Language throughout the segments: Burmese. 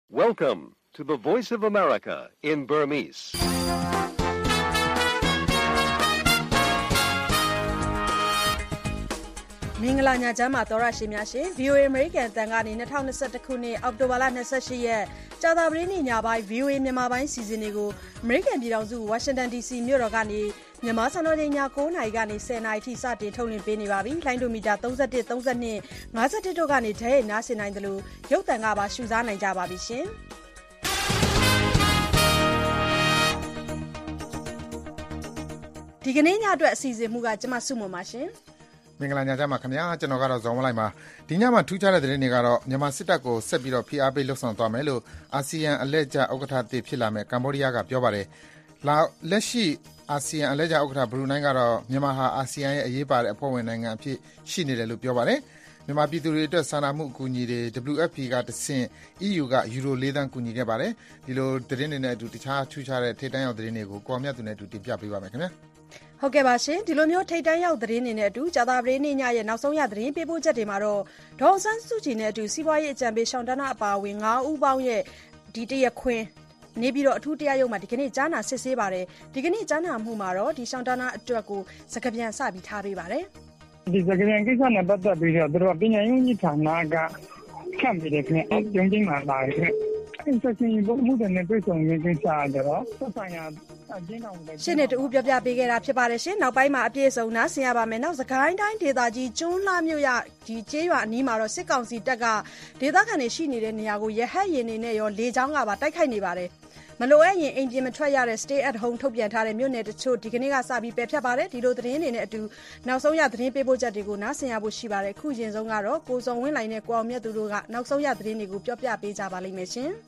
Welcome to the Voice of America in Burmese. ။မင်္ဂလာညချမ်းပါသောရရှိများရှင် VOA American တန်ကနေ2021ခုနှစ်အောက်တိုဘာလ28ရက်ကြာသပတေးနေ့ညပိုင်း VOA မြန်မာပိုင်းစီစဉ်တွေကို American ပြည်ထောင်စု Washington DC မြို့တော်ကနေမြန်မာစံတော်ချိန်ည9:00နာရီကနေ10:00နာရီထိစတင်ထုတ်လွှင့်ပေးနေပါပြီ။လိုင်းဒိုမီတာ31 32 51တို့ကနေဓာတ်ရိုက်နားဆင်နိုင်တယ်လို့ရုပ်သံကပါရှုစားနိုင်ကြပါပြီရှင်။ဒီကနေ့ညအတွက်အစီအစဉ်မှုကကျမစုမွန်ပါရှင်။မင်္ဂလာညချမ်းပါခင်ဗျာကျွန်တော်ကတော့ဇော်မလိုက်ပါဒီညမှာထူးခြားတဲ့သတင်းတွေကတော့မြန်မာစစ်တပ်ကိုဆက်ပြီးတော့ဖိအားပေးလှုပ်ဆောင်သွားမယ်လို့အာဆီယံအလှည့်ကျဥက္ကဋ္ဌသစ်ဖြစ်လာမဲ့ကမ္ဘောဒီးယားကပြောပါတယ်လက်ရှိအာဆီယံအလှည့်ကျဥက္ကဋ္ဌဘရူနိုင်းကတော့မြန်မာဟာအာဆီယံရဲ့အရေးပါတဲ့အဖွဲ့ဝင်နိုင်ငံအဖြစ်ရှိနေတယ်လို့ပြောပါတယ်မြန်မာပြည်သူတွေအတွက်စာနာမှုအကူအညီတွေ WFP ကတဆင့် EU ကယူရို4သန်းကူညီခဲ့ပါတယ်ဒီလိုသတင်းတွေနဲ့အတူတခြားထူးခြားတဲ့ထိပ်တန်းရောက်သတင်းတွေကိုကိုအောင်မြတ်သူနဲ့အတူတင်ပြပေးပါမယ်ခင်ဗျာဟုတ်ကဲ့ပါရှင်ဒီလိုမျိုးထိတ်တန်းရောက်သတင်းတွေနဲ့အတူကြာသပတေးနေ့ညရဲ့နောက်ဆုံးရသတင်းပေးပို့ချက်တွေမှာတော့ဒေါ်ဆန်းစုကြည်နဲ့အတူစီးပွားရေးအကြံပေးရှောင်းတနာအပါအဝင်9ဦးပေါင်းရဲ့ဒီတရခွင်းနေပြီးတော့အထူးတရားရုံးမှာဒီကနေ့ကြားနာစစ်ဆေးပါတယ်ဒီကနေ့ကြားနာမှုမှာတော့ဒီရှောင်းတနာအတွက်ကိုစကားပြန်စပြီးထားပေးပါတယ်ဒီစကားပြန်ကိစ္စနဲ့ပတ်သက်ပြီးတော့သူတို့ပညာရေးဝန်ကြီးဌာနကခန့်ပြီးတယ်ခင်ဗျရုံးချင်းမှာလာတယ်ခင်ဗျဆက်ချင်းဘုမှုတဲ့နဲ့တွေ့ဆုံရင်းကိစ္စတော့ဆက်ဆိုင်ရာရှင်းနေတူပြပြပေးခဲ့တာဖြစ်ပါတယ်ရှင်နောက်ပိုင်းမှာအပြည့်အစုံနားဆင်ရပါမယ်နောက်စကိုင်းတိုင်းဒေသကြီးကျွန်းလှမြို့ရဒီကျေးရွာအနီးမှာတော့စစ်ကောင်စီတပ်ကဒေသခံတွေရှိနေတဲ့နေရာကိုရဟတ်ရင်တွေနဲ့ရောလေကြောင်းကပါတိုက်ခိုက်နေပါတယ်မလိုအပ်ရင်အိမ်ပြင်မထွက်ရတဲ့ stay at home ထုတ်ပြန်ထားတဲ့မြို့နယ်တချို့ဒီကနေ့ကစပြီးပယ်ဖျက်ပါတယ်ဒီလိုသတင်းတွေနဲ့အတူနောက်ဆုံးရသတင်းပေးပို့ချက်တွေကိုနားဆင်ရဖို့ရှိပါတယ်အခုရင်ဆုံးကတော့ကိုစုံဝင်းလိုင်နဲ့ကိုအောင်မြတ်သူတို့ကနောက်ဆုံးရသတင်းတွေကိုပြောပြပေးကြပါလိမ့်မယ်ရှင်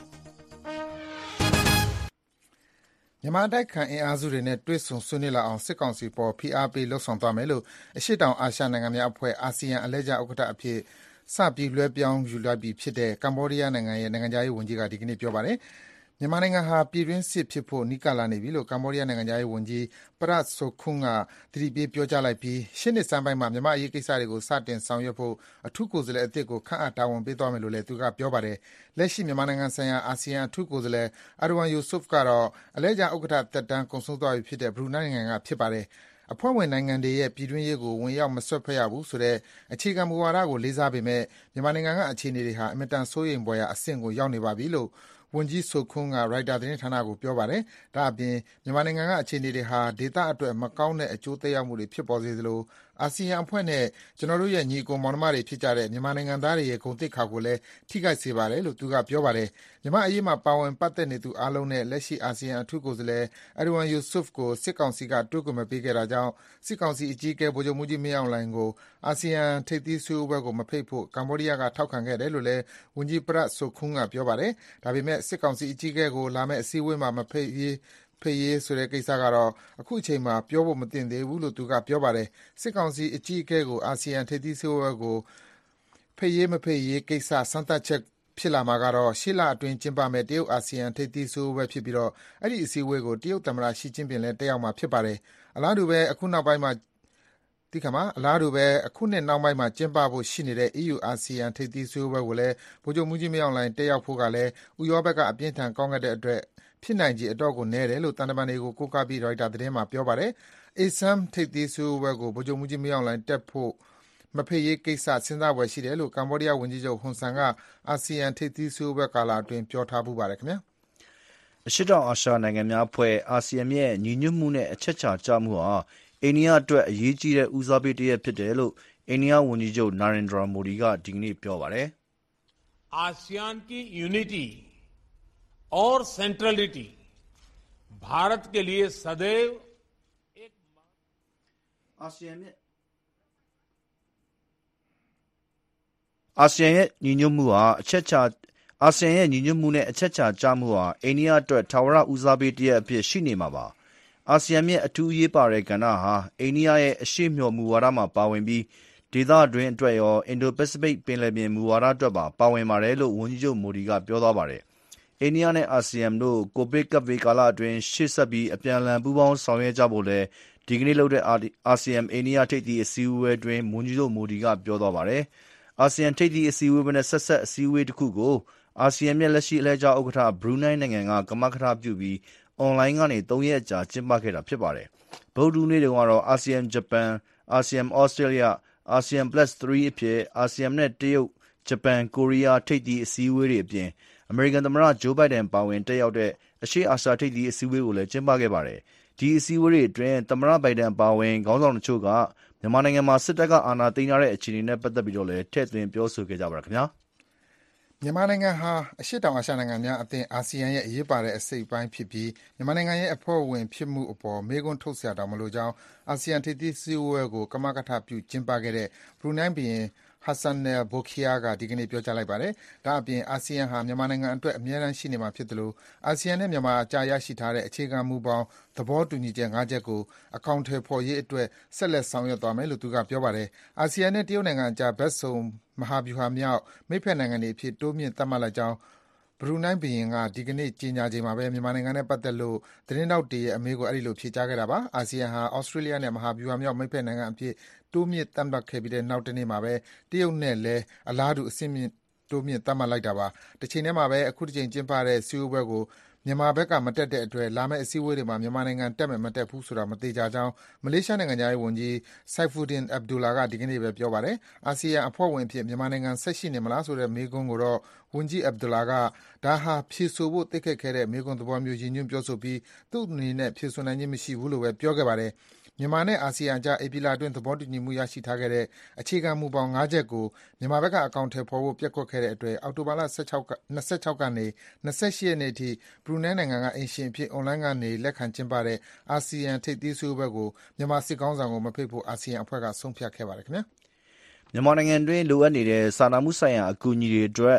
မြန်မာတိုက်ခိုင်အင်အားစုတွေနဲ့တွေ့ဆုံဆွေးနွေးလာအောင်စစ်ကောင်စီပေါ်ဖိအားပေးလှုပ်ဆောင်သွားမယ်လို့အရှေ့တောင်အာရှနိုင်ငံများအဖွဲ့အာဆီယံအလဲကျဥက္ကဋ္ဌအဖြစ်စပြီးလွှဲပြောင်းယူလိုက်ပြီဖြစ်တဲ့ကမ္ဘောဒီးယားနိုင်ငံရဲ့နိုင်ငံခြားရေးဝန်ကြီးကဒီကနေ့ပြောပါတယ်မြန်မာနိုင်ငံဟာပြည်တွင်းစစ်ဖြစ်ဖို့နီးကပ်လာနေပြီလို့ကမ္ဘောဒီးယားနိုင်ငံသားရေးဝန်ကြီးပရတ်ဆိုခွန်းကသတိပေးပြောကြားလိုက်ပြီးရှင်းနေစမ်းပိုင်းမှာမြန်မာအရေးကိစ္စတွေကိုစတင်ဆောင်ရွက်ဖို့အထူးကိုယ်စားလှယ်အသစ်ကိုခန့်အပ်တာဝန်ပေးသွားမယ်လို့လည်းသူကပြောပါတယ်လက်ရှိမြန်မာနိုင်ငံဆိုင်ရာအာဆီယံအထူးကိုယ်စားလှယ်အာရဝမ်ယူဆုဖ်ကတော့အလဲကျဥက္ကဋ္ဌသက်တမ်းကုန်ဆုံးသွားပြီဖြစ်တဲ့ဘရူနိုင်းနိုင်ငံကဖြစ်ပါတယ်အဖွဲ့ဝင်နိုင်ငံတွေရဲ့ပြည်တွင်းရေးကိုဝင်ရောက်မစွက်ဖက်ရဘူးဆိုတဲ့အခြေခံမူဝါဒကိုလေးစားပေမဲ့မြန်မာနိုင်ငံကအခြေအနေတွေဟာအင်မတန်စိုးရိမ်ဖွယ်ရာအဆင့်ကိုရောက်နေပါပြီလို့ဝန်ကြီးဆိုခွန်းကရိုက်တာသတင်းဌာနကိုပြောပါတယ်။ဒါ့အပြင်မြန်မာနိုင်ငံကအခြေအနေတွေဟာဒေသအတွက်မကောင်းတဲ့အကျိုးသက်ရောက်မှုတွေဖြစ်ပေါ်စေသလိုအာဆီယံအဖွဲ့နဲ့ကျွန်တော်တို့ရဲ့ညီအကိုမောင်နှမတွေဖြစ်ကြတဲ့မြန်မာနိုင်ငံသားတွေရဲ့ဂုဏ်သိက္ခာကိုလည်းထိခိုက်စေပါတယ်လို့သူကပြောပါတယ်။မြန်မာအရေးမှာပါဝင်ပတ်သက်နေသူအားလုံးနဲ့လက်ရှိအာဆီယံအထူးကိုယ်စားလှယ်အရဝမ်ယူဆုဖ်ကိုစစ်ကောင်စီကတွဲခွင့်မပေးခဲ့တာကြောင့်စစ်ကောင်စီအကြီးအကဲဗိုလ်ချုပ်မှူးကြီးမင်းအောင်လှိုင်ကိုအာဆီယံထိပ်သီးဆွေးနွေးပွဲကိုမဖိတ်ဖို့ကမ္ဘောဒီးယားကထောက်ခံခဲ့တယ်လို့လည်းဝန်ကြီးပရတ်ဆိုခွန်းကပြောပါတယ်။ဒါပေမဲ့စစ်ကောင်စီအကြီးအကဲကိုလာမယ့်အစည်းအဝေးမှာမဖိတ်ရေးဆိုတဲ့ကိစ္စကတော့အခုအချိန်မှာပြောဖို့မသင့်သေးဘူးလို့သူကပြောပါတယ်စစ်ကောင်စီအကြီးအကဲကိုအာဆီယံထိပ်သီးစည်းဝေးကိုဖိတ်ရေးမဖိတ်ရေးကိစ္စစမ်းသပ်ချက်ဖြစ်လာမှာကတော့ရှေ့လအတွင်းကျင်းပမယ့်တရုတ်အာဆီယံထိပ်သီးစည်းဝေးဖြစ်ပြီးတော့အဲ့ဒီအစည်းအဝေးကိုတရုတ်သမ္မတရှီကျင်းပင်လည်းတက်ရောက်မှာဖြစ်ပါတယ်အလားတူပဲအခုနှစ်နောက်ပိုင်းမှာကျင်းပဖို့ရှိနေတဲ့ EU အာဆီယံထိပ်သီးစည်းဝေးကိုလည်းဗိုလ်ချုပ်မှူးကြီးမင်းအောင်လှိုင်တက်ရောက်ဖို့ကလည်းဥရောပကအပြင်းထန်ကောင်းခဲ့တဲ့အတွက်ဖြစ်နိုင်ခြေအတော့ကိုနည်းတယ်လို့တန်တမန်တွေကိုကိုးကားပြီးရိုက်တာသတင်းမှာပြောပါတယ်။ ASEM ထိပ်သီးစည်းဝေးကိုဗိုလ်ချုပ်မှူးကြီးမင်းအောင်လှိုင်တက်ဖို့မဖိတ်ရေးကိစ္စစဉ်းစားဖွယ်ရှိတယ်လို့ကမ္ဘောဒီးယားဝန်ကြီးချုပ်ဟွန်ဆန်ကအာဆီယံထိပ်သီးစည်းဝေးကာလအတွင်းပြောထားပူပါတယ်ခင်ဗျာ။အရှေ့တောင်အာရှနိုင်ငံများအဖွဲ့အာဆီယံရဲ့ညီညွတ်မှုနဲ့အချက်ချာကျမှုဟာအိန္ဒိယအတွက်အရေးကြီးတဲ့ဦးစားပေးတစ်ရပ်ဖြစ်တယ်လို့အိန္ဒိယဝန်ကြီးချုပ်နာရင်ဒရာမိုဒီကဒီကနေ့ပြောပါတယ်။ ASEAN की unity और centrality Bharat के लिए सदैव एक အာဆီယံရဲ့ညီညွတ်မှုနဲ့အချက်ချာကျမှုဟာအိန္ဒိယအတွက်ထာဝရဦးစားပေးတစ်ရပ်အဖြစ်ရှိနေမှာပါအာဆီယံရဲ့အထူးအရေးပါတဲ့ကဏ္ဍဟာအိန္ဒိယရဲ့အရှေ့မျှော်မူဝါဒမှာပါဝင်ပြီးဒေသတွင်းအတွက်ရောအင်ဒိုပစိဖိတ်ပင်လယ်ပြင်မူဝါဒအတွက်ပါဝင်ပါတယ်လို့ဝန်ကြီးချုပ်မိုဒီကပြောသွားပါတယ်အိန္ဒိယနဲ့အာဆီယံတို့ကိုဗစ်ကပ်ဘေးကာလအတွင်းရှေ့ဆက်ပြီးအပြန်အလှန်ပူးပေါင်းဆောင်ရွက်ကြဖို့လည်းဒီကနေ့လုပ်တဲ့အာဆီယံအိန္ဒိယထိပ်သီးအစည်းအဝေးအတွင်းဝန်ကြီးချုပ်မိုဒီကပြောသွားပါတယ်အာဆီယံထိပ်သီးအစည်းအဝေးနဲ့ဆက်စပ်အစည်းအဝေးတစ်ခုကိုအာဆီယံရဲ့လက်ရှိအလှည့်ကျဥက္ကဋ္ဌဘရူနိုင်းနိုင်ငံကကမကထပြုပြီးအွန်လိုင်းကနေ3 ရက်ကြာကျင်းပခဲ့တာဖြစ်ပါတယ်။ဗုဒ္ဓဟူးနေ့တုန်းကတော့အာဆီယံဂျပန်အာဆီယံဩစတြေးလျအာဆီယံ +3 အဖြစ်အာဆီယံနဲ့တရုတ်ဂျပန်ကိုရီးယားထိပ်သီးအစည်းအဝေးတွေအပြင်အမေရိကန်သမ္မတဂျိုးဘိုင်ဒန်ပါဝင်တက်ရောက်တဲ့အရှေ့အာရှထိပ်သီးအစည်းအဝေးကိုလည်းကျင်းပခဲ့ပါတယ်။ဒီအစည်းအဝေးတွေအတွင်းသမ္မတဘိုင်ဒန်ပါဝင်ခေါင်းဆောင်တချို့ကမြန်မာနိုင်ငံမှာစစ်တပ်ကအာဏာသိမ်းထားတဲ့အခြေအနေနဲ့ပတ်သက်ပြီးတော့လည်းထည့်သွင်းပြောဆိုခဲ့ကြပါတယ်ခင်ဗျာ။မြန်မာနိုင်ငံဟာအရှေ့တောင်အာရှနိုင်ငံများအသင်းအာဆီယံရဲ့အရေးပါတဲ့အစိတ်အပိုင်းဖြစ်ပြီးမြန်မာနိုင်ငံရဲ့အဖွဲ့ဝင်ဖြစ်မှုအပေါ်မေးခွန်းထုတ်စရာတောင်မလိုကြောင်းအာဆီယံထိပ်သီးစည်းဝေးကိုကမကထပြုကျင်းပခဲ့တဲ့ဘရူနိုင်းဘုရင်Hassanal Bolkiah ကဒီကနေ့ပြောကြားလိုက်ပါတယ်။ဒါ့အပြင်အာဆီယံဟာမြန်မာနိုင်ငံအတွက်အမြဲတမ်းရှိနေမှာဖြစ်သလိုအာဆီယံနဲ့မြန်မာအကြားရရှိထားတဲ့အခြေခံမူဘောင်သဘောတူညီချက်၅ချက်ကိုအကောင်အထည်ဖော်ရေးအတွက်ဆက်လက်ဆောင်ရွက်သွားမယ်လို့သူကပြောပါတယ်။အာဆီယံနဲ့တရုတ်နိုင်ငံအကြားဘက်စုံမဟာဗျူဟာမြောက်မိတ်ဖက်နိုင်ငံတွေအဖြစ်တိုးမြှင့်သတ်မှတ်လိုက်ကြောင်းဘရူနိုင်းဘုရင်ကဒီကနေ့ကြေညာချိန်မှာပဲမြန်မာနိုင်ငံနဲ့ပတ်သက်လို့သတင်းထောက်တွေရဲ့အမေးကိုအဲဒီလိုဖြေကြားခဲ့တာပါ။အာဆီယံဟာဩစတြေးလျနဲ့မဟာဗျူဟာမြောက်မိတ်ဖက်နိုင်ငံအဖြစ်တိုးမြှင့်သတ်မှတ်ခဲ့ပြီးတဲ့နောက်တနေ့မှာပဲတရုတ်နဲ့လည်းအလားတူအဆင့်မြင့်တိုးမြှင့်သတ်မှတ်လိုက်တာပါ။တချိန်တည်းမှာပဲအခုတစ်ချိန်ကျင်းပတဲ့စည်းဝေးပွဲကိုမြန်မာဘက်ကမတက်တဲ့အတွက်လာမယ့်အစည်းအဝေးတွေမှာမြန်မာနိုင်ငံတက်မယ်မတက်ဘူးဆိုတာမသေချာကြောင်းမလေးရှားနိုင်ငံသားရေးဝန်ကြီး Saifuddin Abdullah ကဒီကနေ့ပဲပြောပါတယ်။အာဆီယံအဖွဲ့ဝင်အဖြစ်မြန်မာနိုင်ငံဆက်ရှိနေမလားဆိုတဲ့မေးခွန်းကိုတော့ဝန်ကြီး Abdullah ကဒါဟာဖြေဆိုဖို့သိပ်ခက်ခဲတဲ့မေးခွန်းသဘောမျိုးရည်ညွှန်းပြောဆိုပြီးသူ့အနေနဲ့ဖြေဆိုနိုင်ခြင်းမရှိဘူးလို့ပဲပြောခဲ့ပါတယ်။မြန်မာနဲ့အာဆီယံကြားဧပြီလအတွင်းသဘောတူညီမှုရရှိထားခဲ့တဲ့အခြေခံမူပေါင်း၅ချက်ကိုမြန်မာဘက်ကအကောင်အထည်ဖော်ဖို့ပျက်ကွက်ခဲ့တဲ့အတွက်အောက်တိုဘာလ26ကနေ28ရက်နေ့အထိဘရူနိုင်းနိုင်ငံကအိမ်ရှင်အဖြစ်အွန်လိုင်းကနေလက်ခံကျင်းပတဲ့အာဆီယံထိပ်သီးစည်းဝေးပွဲကိုမြန်မာစစ်ခေါင်းဆောင်ကိုမဖိတ်ဖို့အာဆီယံအဖွဲ့ကဆုံးဖြတ်ခဲ့ပါတယ်ခင်ဗျာ။မြန်မာနိုင်ငံတွင်းလိုအပ်နေတဲ့စာနာမှုဆိုင်ရာအကူအညီတွေအတွက်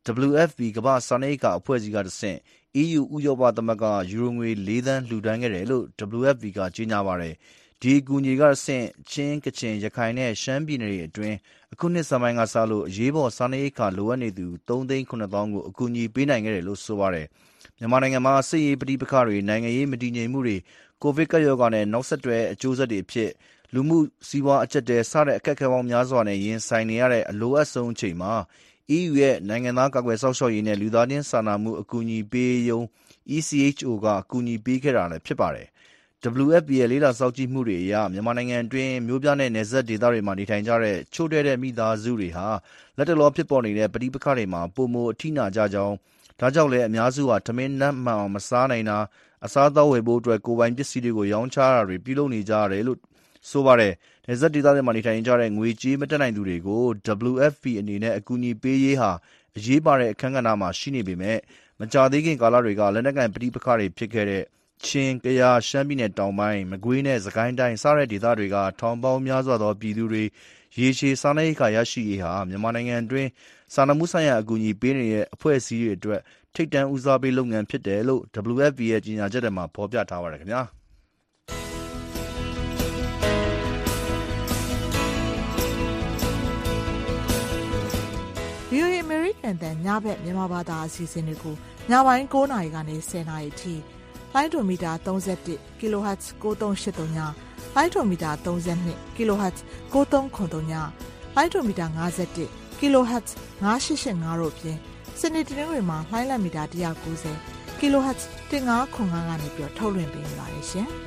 WFP ကမ္ဘာ့စားနပ်ရိက္ခာအဖွဲ့အစည်းကတဆင့် EU ဥရောပသမဂ္ဂယူရိုငွေ4 သန်းလှူဒါန်းခဲ့တယ်လို့ WFP ကကြေညာပါတယ်။ဒီအကူအညီကတဆင့်ချင်းကချင်ရခိုင်နဲ့ရှမ်းပြည်နယ်တွေအတွင်းအခုနှစ်စပိုင်းကစလို့အရေးပေါ်စားနပ်ရိက္ခာလိုအပ်နေသူ3,900,000ကိုအကူအညီပေးနိုင်ခဲ့တယ်လို့ဆိုပါတယ်။မြန်မာနိုင်ငံမှာစစ်ရေးပဋိပက္ခတွေနိုင်ငံရေးမတည်ငြိမ်မှုတွေကိုဗစ်ကပ်ရောဂါနဲ့နောက်ဆက်တွဲအကျိုးဆက်တွေအဖြစ်လူမှုစီးပွားအကျပ်တဲစတဲ့အခက်အခဲပေါင်းများစွာနဲ့ရင်ဆိုင်နေရတဲ့အလိုအပ်ဆုံးအချိန်မှာ EU ရဲ့နိုင်ငံသားကာကွယ်စောင့်ရှောက်ရေးနဲ့လူသားချင်းစာနာမှုအကူအညီပေးရုံး ECHO ကအကူအညီပေးခဲ့တာလည်းဖြစ်ပါတယ်။ WFP ရဲ့လေးလာစောင့်ကြည့်မှုတွေအရမြန်မာနိုင်ငံအတွင်းမြို့ပြနဲ့နယ်စပ်ဒေသတွေမှာနေထိုင်ကြတဲ့ချို့တဲ့မိသားစုတွေဟာလက်တလောဖြစ်ပေါ်နေတဲ့ပဋိပက္ခတွေမှာပုံမအထိနာကြကြောင်းဒါကြောင့်လည်းအများစုဟာထမင်းနပ်မှန်အောင်မစားနိုင်တာအစားအသောက်ဝယ်ဖို့အတွက်ကိုယ်ပိုင်ပစ္စည်းတွေကိုရောင်းချတာတွေပြုလုပ်နေကြရတယ်လို့ဆိုပါတယ်။နယ်စပ်ဒေသတွေမှာနေထိုင်ကြတဲ့ငွေကြေးမတက်နိုင်သူတွေကို WFP အနေနဲ့အကူအညီပေးရေးဟာအရေးပါတဲ့အခန်းကဏ္ဍမှာရှိနေပေမဲ့မကြာသေးခင်ကာလတွေကလက်နက်ကိုင်ပဋိပက္ခတွေဖြစ်ခဲ့တဲ့ချင်းကယားရှမ်းပြည်နယ်တောင်ပိုင်းမကွေးနဲ့စကိုင်းတိုင်းစတဲ့ဒေသတွေကထောင်ပေါင်းများစွာသောပြည်သူတွေရေရှည်စားနပ်ရိက္ခာရရှိရေးဟာမြန်မာနိုင်ငံအတွင်းစာနာမှုဆိုင်ရာအကူအညီပေးနေတဲ့အဖွဲ့အစည်းတွေအတွက်ထိပ်တန်းဦးစားပေးလုပ်ငန်းဖြစ်တယ်လို့ WFP ရဲ့ကြေညာချက်ထဲမှာဖော်ပြထားပါတယ်ခင်ဗျာ။ VOA American တန်ညဘက်မြန်မာဘာသာအစီအစဉ်တွေကိုညပိုင်း9:00နာရီကနေ10:00နာရီအထိလိုင်းဒိုမီတာ31 kHz 9383ညလိုင်းဒိုမီတာ32 kHz 9393ညလိုင်းဒိုမီတာ51 kHz 9885တို့ဖြင့်စနေတနင်္ဂနွေမှာလိုင်းလံမီတာ190 kHz 1505ကနေပြီးထုတ်လွှင့်ပေးနေပါတယ်ရှင်။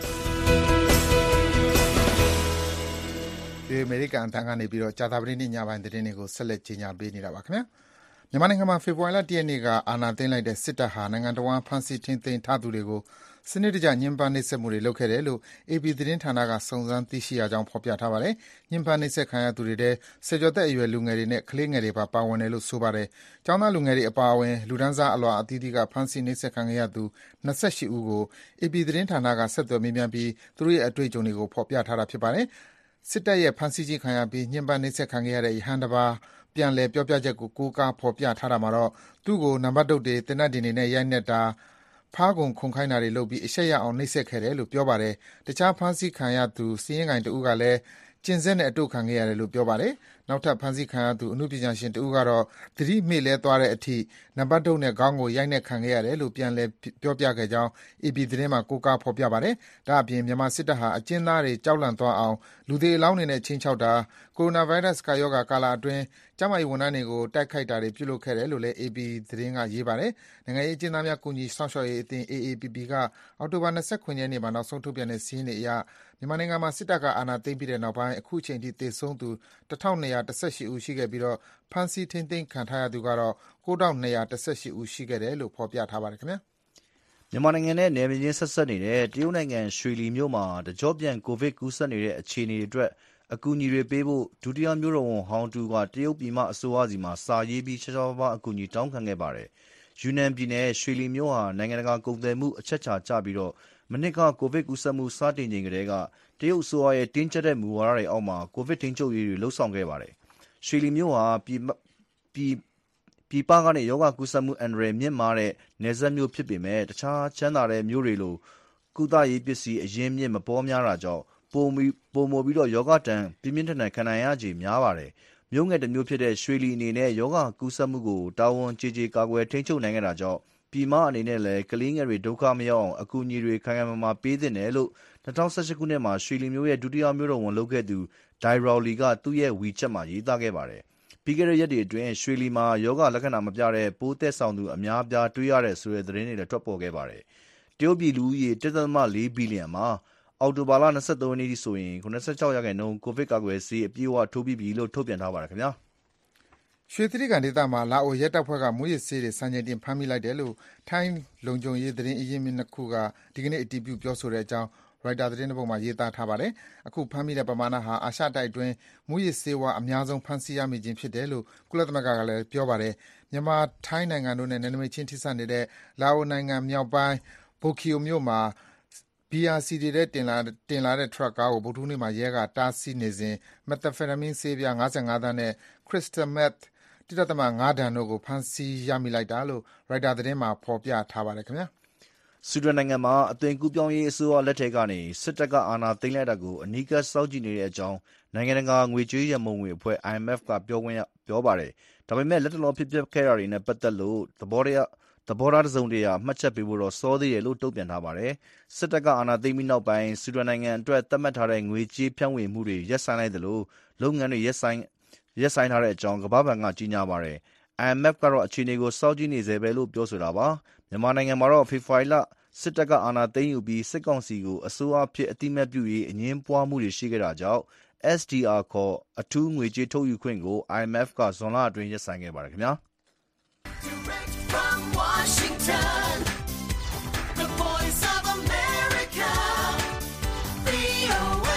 ဒီအမေရိကန်အတန်းကနေပြီးတော့ကြာသပတေးနေ့ညပိုင်းသတင်းတွေကိုဆက်လက်ကြီးညာပေးနေတာပါခင်ဗျာမြန်မာနိုင်ငံမှာဖေဖော်ဝါရီလ1ရက်နေ့ကအာဏာသိမ်းလိုက်တဲ့စစ်တပ်ဟာနိုင်ငံတော်ဝန်ဖမ်းဆီးထိန်းသိမ်းထားသူတွေကိုစနစ်တကျညှဉ်းပန်းနှိပ်စက်မှုတွေလုပ်ခဲ့တယ်လို့ AP သတင်းဌာနကစုံစမ်းသိရှိရကြောင်းဖော်ပြထားပါတယ်။ညှဉ်းပန်းနှိပ်စက်ခံရသူတွေထဲဆယ်ကျော်သက်အရွယ်လူငယ်တွေနဲ့ကလေးငယ်တွေပါဝင်တယ်လို့ဆိုပါတယ်။ကျောင်းသားလူငယ်တွေအပါအဝင်လူဒန်းစားအလွှာအသီးသီးကဖမ်းဆီးနှိပ်စက်ခံရသူ28ဦးကို AP သတင်းဌာနကဆက်သွယ်မေးမြန်းပြီးသူတို့ရဲ့အတွေ့အကြုံတွေကိုဖော်ပြထားတာဖြစ်ပါတယ်။စစ်တပ်ရဲ့ဖမ်းဆီးခြင်းခံရပြီးညှဉ်းပန်းနှိပ်စက်ခံရတဲ့ရဟန်းတစ်ပါးပြန်လည်ပြောပြချက်ကိုကိုးကားဖော်ပြထားတာမှာတော့သူ့ကိုနံပါတ်တုတ်တွေသေနတ်ဒင်တွေနဲ့ရိုက်နှက်တာဖားခုန်ခုန်ခိုင်းတာတွေလုပ်ပြီးအရှက်ရအောင်နှိပ်စက်ခဲ့တယ်လို့ပြောပါတယ်။တခြားဖမ်းဆီးခံရသူစီးရင်ကိုင်တဦးကလည်းကျင်စက်နဲ့အတို့ခံခဲ့ရတယ်လို့ပြောပါတယ်။နောက်ထပ်ဖမ်းဆီးခံရသူအနုပညာရှင်တဦးကတော့သတိမေ့လဲသွားတဲ့အထိနံပါတ်တုတ်နဲ့ခေါင်းကိုရိုက်နှက်ခံခဲ့ရတယ်လို့ပြန်လည်ပြောပြခဲ့ကြောင်း AP သတင်းမှာကိုးကားဖော်ပြပါတယ်။ဒါ့အပြင်မြန်မာစစ်တပ်ဟာအကျဉ်းသားတွေကြောက်လန့်သွားအောင်လူသေအလောင်းတွေနဲ့ခြိမ်းခြောက်တာ၊ကိုရိုနာဗိုင်းရပ်စ်ကပ်ရောဂါကာလအတွင်းကျန်းမာရေးဝန်ထမ်းတွေကိုတိုက်ခိုက်တာတွေပြုလုပ်ခဲ့တယ်လို့လည်း AP သတင်းကရေးပါတယ်။နိုင်ငံရေးအကျဉ်းသားများကူညီစောင့်ရှောက်ရေးအသင်း AAPP ကအောက်တိုဘာ 29 ရက်နေ့မှာနောက်ဆုံးထုတ်ပြန်တဲ့စာရင်းတွေအရမြန်မာနိုင်ငံမှာစစ်တပ်ကအာဏာသိမ်းပြီးတဲ့နောက်ပိုင်းအခုချိန်ထိသေဆုံးသူ 1218 ဦးရှိခဲ့ပြီးဖမ်းဆီးထိန်းသိမ်းခံထားရသူကတော့ 9218 ဦးရှိခဲ့တယ်လို့ဖော်ပြထားပါတယ်ခင်ဗျာ။မြန်မာနိုင်ငံနဲ့နယ်မြေချင်းဆက်စပ်နေတဲ့တရုတ်နိုင်ငံရွှေလီမြို့မှာတကြော့ပြန်ကိုဗစ်ကူးစက်နေတဲ့အခြေအနေတွေအတွက်အကူအညီတွေပေးဖို့ဒုတိယမြို့တော်ဝန်ဟောင်းတူကတရုတ်ပြည်မအစိုးရစီမှာစာရေးပြီးရှားရှားပါးပါးအကူအညီတောင်းခံခဲ့ပါတယ်။ယူနန်ပြည်နယ်ရွှေလီမြို့ဟာနိုင်ငံတကာကုန်သွယ်မှုအချက်အခြာကျပြီးမနှစ်ကကိုဗစ်ကူးစက်မှုစတင်ချိန်ကတည်းကတရုတ်အစိုးရရဲ့တင်းကျပ်တဲ့မူဝါဒတွေအောက်မှာကိုဗစ်ထိန်းချုပ်ရေးတွေလှုပ်ဆောင်ခဲ့ပါတယ်။ရွှေလီမြို့ဟာပြည်ပကနေရောဂါကူးစက်မှုအန္တရာယ်မြင့်မားတဲ့နယ်စပ်မြို့ဖြစ်ပေမဲ့တခြားချမ်းသာတဲ့မြို့တွေလိုကုသရေးပစ္စည်းအရင်းမြစ်မပေါများတာကြောင့်ပိုမိုပြီးရောဂါတန်ပြင်းပြင်းထန်ထန်ခံနိုင်ရခြေများပါတယ်။မြို့ငယ်တစ်မြို့ဖြစ်တဲ့ရွှေလီအနေနဲ့ရောဂါကူးစက်မှုကိုတာဝန်ကျေကျေကာကွယ်ထိန်းချုပ်နိုင်ခဲ့တာကြောင့်ပြည်မအနေနဲ့လည်းကလေးငယ်တွေဒုက္ခမရောက်အောင်အကူအညီတွေခိုင်ခိုင်မာမာပေးသင့်တယ်လို့2018ခုနှစ်မှာရွှေလီမြို့ရဲ့ဒုတိယမြို့တော်ဝန်လုပ်ခဲ့သူဒိုင်ရော်လီကသူ့ရဲ့ WeChat မှာရေးသားခဲ့ပါတယ်။ပြီးခဲ့တဲ့ရက်တွေအတွင်းရွှေလီမှာရောဂါလက္ခဏာမပြတဲ့ပိုးသက်ဆောင်သူအများအပြားတွေ့ရတယ်ဆိုတဲ့သတင်းတွေလည်းထွက်ပေါ်ခဲ့ပါတယ်။တရုတ်ပြည်လူဦးရေ 1.4 ဘီလီယံမှာအောက်တိုဘာလ23ရက်နေ့ထိဆိုရင်86%ကိုဗစ်ကာကွယ်ဆေးအပြည့်အဝထိုးပြီးပြီလို့ထုတ်ပြန်ထားပါတယ်ခင်ဗျာ။ရွှေတြိဂံဒေသမှာလာအိုရဲတပ်ဖွဲ့ကမူးယစ်ဆေးတွေစံချိန်တင်ဖမ်းမိလိုက်တယ်လို့ထိုင်းလုံခြုံရေးသတင်းအရင်းမြစ်နှစ်ခုကဒီကနေ့အတည်ပြုပြောဆိုတဲ့အကြောင်းရိုက်တာသတင်းတစ်ပုဒ်မှာရေးသားထားပါတယ်။အခုဖမ်းမိတဲ့ပမာဏဟာအာရှတိုက်အတွင်းမူးယစ်ဆေးဝါးအများဆုံးဖမ်းဆီးရမိခြင်းဖြစ်တယ်လို့ကုလသမဂ္ဂကလည်းပြောပါတယ်။မြန်မာထိုင်းနိုင်ငံတို့နဲ့နယ်နိမိတ်ချင်းထိစပ်နေတဲ့လာအိုနိုင်ငံမြောက်ပိုင်းဘိုကီယိုမြို့မှာBRC တွေနဲ့တင်လာတဲ့ထရပ်ကားကိုဗုဒ္ဓဟူးနေ့မှာရဲကတားဆီးနေစဉ်မက်သာဖက်တမင်းဆေးပြား55သန်းနဲ့ခရစ္စတယ်မက် 1.5 တန်တို့ကိုဖမ်းဆီးရမိလိုက်တာလို့ရိုက်တာသတင်းမှာဖော်ပြထားပါတယ်ခင်ဗျာ။ဆူဒန်နိုင်ငံမှာအသွင်ကူးပြောင်းရေးအစိုးရလက်ထက်ကနေစစ်တပ်ကအာဏာသိမ်းလိုက်တာကိုအနီးကပ်စောင့်ကြည့်နေတဲ့အကြောင်းနိုင်ငံတကာငွေကြေးရန်ပုံငွေအဖွဲ့ IMF ကပြောပါတယ်။ဒါပေမဲ့လက်တလောဖြစ်ပျက်ခဲ့တာတွေနဲ့ပတ်သက်လို့သဘောထားတစ်စုံတရာမှတ်ချက်ပေးဖို့တော့စောသေးတယ်လို့တုံ့ပြန်ထားပါတယ်။စစ်တပ်ကအာဏာသိမ်းပြီးနောက်ပိုင်းဆူဒန်နိုင်ငံအတွက်သတ်မှတ်ထားတဲ့ငွေကြေးဖြန့်ဝေမှုတွေရပ်ဆိုင်းလိုက်သလိုလုပ်ငန်းတွေရပ်ဆိုင်းထားတဲ့အကြောင်းကမ္ဘာ့ဘဏ်ကကြေညာပါတယ်။ IMF ကတော့အခြေအနေကိုစောင့်ကြည့်နေစေပဲလို့ပြောဆိုတာပါ။မြန်မာနိုင်ငံမှာတော့ဖေဖော်ဝါရီလစစ်တပ်ကအာဏာသိမ်းယူပြီးစစ်ကောင်စီကိုအစိုးရအဖြစ်အသိအမှတ်ပြုရေးအငြင်းပွားမှုတွေရှိခဲ့တာကြောင့် SDR ခေါ်အထူးငွေကြေးထုတ်ယူခွင့်ကို IMF ကဇွန်လအတွင်းရပ်ဆိုင်းခဲ့ပါတယ်ခင်ဗျာ။ Washington, the voice of America, VOA.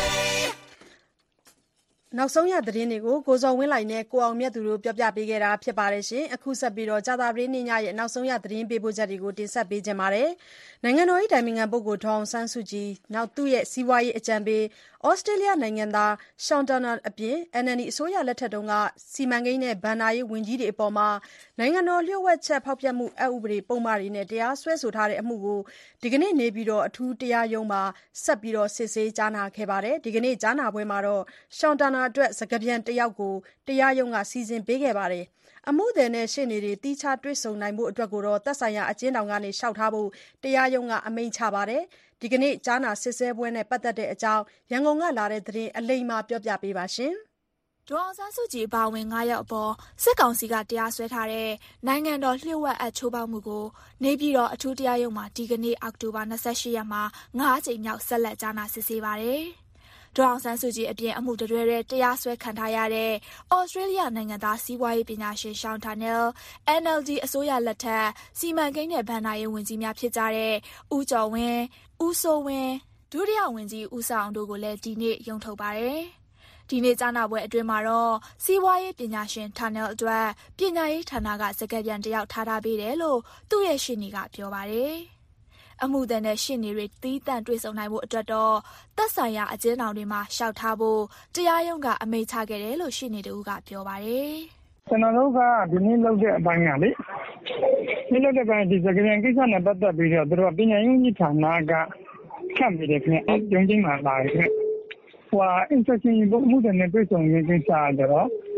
နောက်ဆုံးရသတင်းတွေကိုကိုဇော်ဝင်းလှိုင်နဲ့ကိုအောင်မြတ်သူတို့ပြောပြပေးခဲ့တာဖြစ်ပါတယ်ရှင်။အခုဆက်ပြီးကြာသပတေးနေ့ညရဲ့နောက်ဆုံးရသတင်းပေးပို့ချက်တွေကိုတင်ဆက်ပေးကြပါမယ်။နိုင်ငံတော်၏တိုင်ပင်ခံပုဂ္ဂိုလ်ဒေါ်အောင်ဆန်းစုကြည်နောက်သူ့ရဲ့စီးပွားရေးအကြံပေးဩစတြေးလျနိုင်ငံသားရှောင်းတန်နာအပြင် NLD အစိုးရလက်ထက်ကစီမံကိန်းနဲ့ဘဏ္ဍာရေးဝန်ကြီးတွေအပေါ်နိုင်ငံတော်လျှို့ဝှက်ချက်ဖောက်ဖျက်မှုအက်ဥပဒေပုဒ်မတွေနဲ့တရားစွဲဆိုထားတဲ့အမှုကိုဒီကနေ့နေပြည်တော်အထူးတရားရုံးမှာဆက်လက်စစ်ဆေးကြားနာခဲ့ပါတယ်။ဒီကနေ့ကြားနာပွဲမှာရှောင်းတန်နာအတွက်စကားပြန်တစ်ယောက်ကိုတရားရုံးကစီစဉ်ပေးခဲ့ပါတယ်။အမှုသည်နဲ့ရှေ့နေတွေသီးခြားတွေ့ဆုံနိုင်ဖို့အတွက်သက်ဆိုင်ရာအကျဉ်းထောင်ကနေလျှောက်ထားဖို့တရားရုံးကအမိန့်ချပါတယ်။ဒီကနေ့ကြားနာစစ်ဆေးပွဲနဲ့ပတ်သက်တဲ့အကြောင်းရန်ကုန်ကလာတဲ့သတင်းအလိမ္မာပြောပြပေးပါရှင်။ဒေါ်အောင်ဆန်းစုကြည်အပါအဝင်9ယောက်အပေါ်စစ်ကောင်စီကတရားစွဲထားတဲ့နိုင်ငံတော်လျှို့ဝှက်အက်ချိုးဖောက်မှုကိုနေပြည်တော်အထူးတရားရုံးမှာဒီကနေ့အောက်တိုဘာ28ရက်မှာ9ကြိမ်မြောက်ဆက်လက်ကြားနာစစ်ဆေးပါတယ်။ဒေါ်အောင်ဆန်းစုကြည်အပြင်အမှုတွဲတရားစွဲခံထားရတဲ့ဩစတြေးလျနိုင်ငံသားစီးပွားရေးပညာရှင်ရှောင်းတာနယ် NLD အစိုးရလက်ထက်စီမံကိန်းနဲ့ဘဏ္ဍာရေးဝန်ကြီးများဖြစ်ကြတဲ့ဦးကျော်ဝင်း၊ဦးစိုးဝင်းဒုတိယဝန်ကြီးဦးဆောင်တို့ကိုလည်းဒီနေ့ရုံးထုတ်ပါတယ်။ဒီနေ့ကြားနာပွဲအတွင်းမှာတော့စီးပွားရေးပညာရှင်ဌာနအတွက်ပညာရေးဌာနကစကားပြန်တစ်ယောက်ထားပေးတယ်လို့သူ့ရဲ့ရှေ့နေကပြောပါတယ်။အမှုသည်နဲ့ရှေ့နေတွေသီးသန့်တွေ့ဆုံနိုင်ဖို့အတွက်တော့သက်ဆိုင်ရာအကျဉ်းထောင်တွေမှာလျှောက်ထားဖို့တရားရုံးကအမိန့်ချခဲ့တယ်လို့ရှေ့နေတို့ကပြောပါတယ်။ကျွန်တော်တို့ကဒီနေ့လုပ်တဲ့အပိုင်းကလေဒီလုပ်တဲ့ပိုင်းဒီစကားပြန်ကိစ္စနဲ့ပတ်သက်ပြီးတော့သူတို့ကပညာရေးဌာနကခန့်ပြီးတယ်ခင်ဗျ။ရုံးချင်းမှာလာတယ်ခင်ဗျ။instruction ဘုတ်မှုတဲ့တွေ့ဆုံရင်းကိစ္စကြတော့